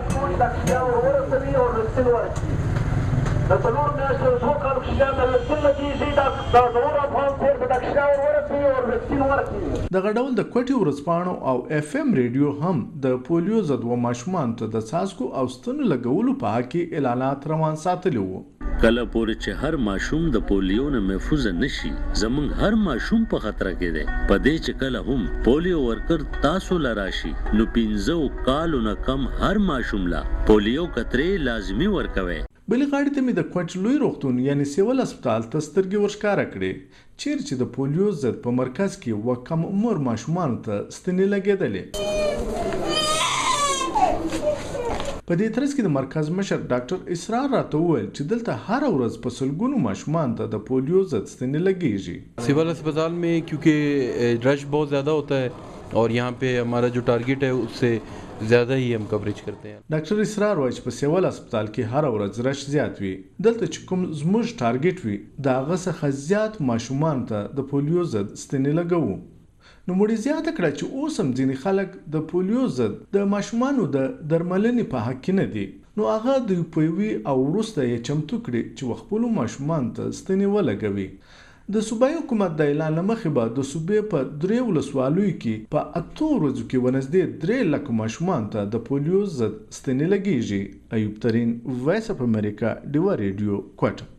دغه ډول د کوټې ورځپاڼو او اف ام ریډیو هم د پولیو ضد و ماشومانو ته د څاڅکو او ستنو لګولو په حق کې اعلانات روان ساتلي وو. کله پورې چې هر ماشوم د پولیو نه محفوظ نشي زمونږ هر ماشوم په خطر کې دی. په دې چې کله هم پولیو ورکر تاسو لراشي نو 15 کالو نه کم هر ماشوم لا پولیو کترې لازمی ورکوي. بلې غاړې ته مې د کوټ لوی روغتون یعنی سیول هسپتال ته سترګې ورښکاره کړې چیرې چې د پولیو ضد په مرکز کې و کم عمر ماشومانو ته ستنې لګېدلې. په دې ترڅ کې د مرکز مشر ډاکټر اسرار راته وویل چې دلته هر ورځ په سلګونو ماشومان ته د پولیو ضد ستنې لګېږي. Civil अस्पताल में क्योंकि रश बहुत ज़्यादा होता है और यहाँ पे हमारा जो टारगेट है उससे زیاده یې هم کوریج کرتے ہیں. ډاکټر اسرار وایي چې په سیول هسپتال کې هر ورځ رش زیات وي. دلته چې کوم زموږ ټارګټ وي د هغه څخه زیات ماشومان ته د پولیو ضد ستنې لګوو. نو مړي زیاته کړه چې اوس هم ځینې خلک د پولیو ضد د ماشومانو د درملنې په حق کې نه دي. نو هغه د پویوي او وروسته یې چمتو کړي چې خپلو ماشومانو ته ستنې ولګوي. د صوبایي حکومت د اعلان مخې به د صوبې په 3 ولسوالیو کې په 8 ورځو کې ونږدې 3 لک ماشومان ته د پولیو ضد ستنې لګېږي. ایوب ترین، وایس اف امریکا، ډیوا ریډیو، کوټه.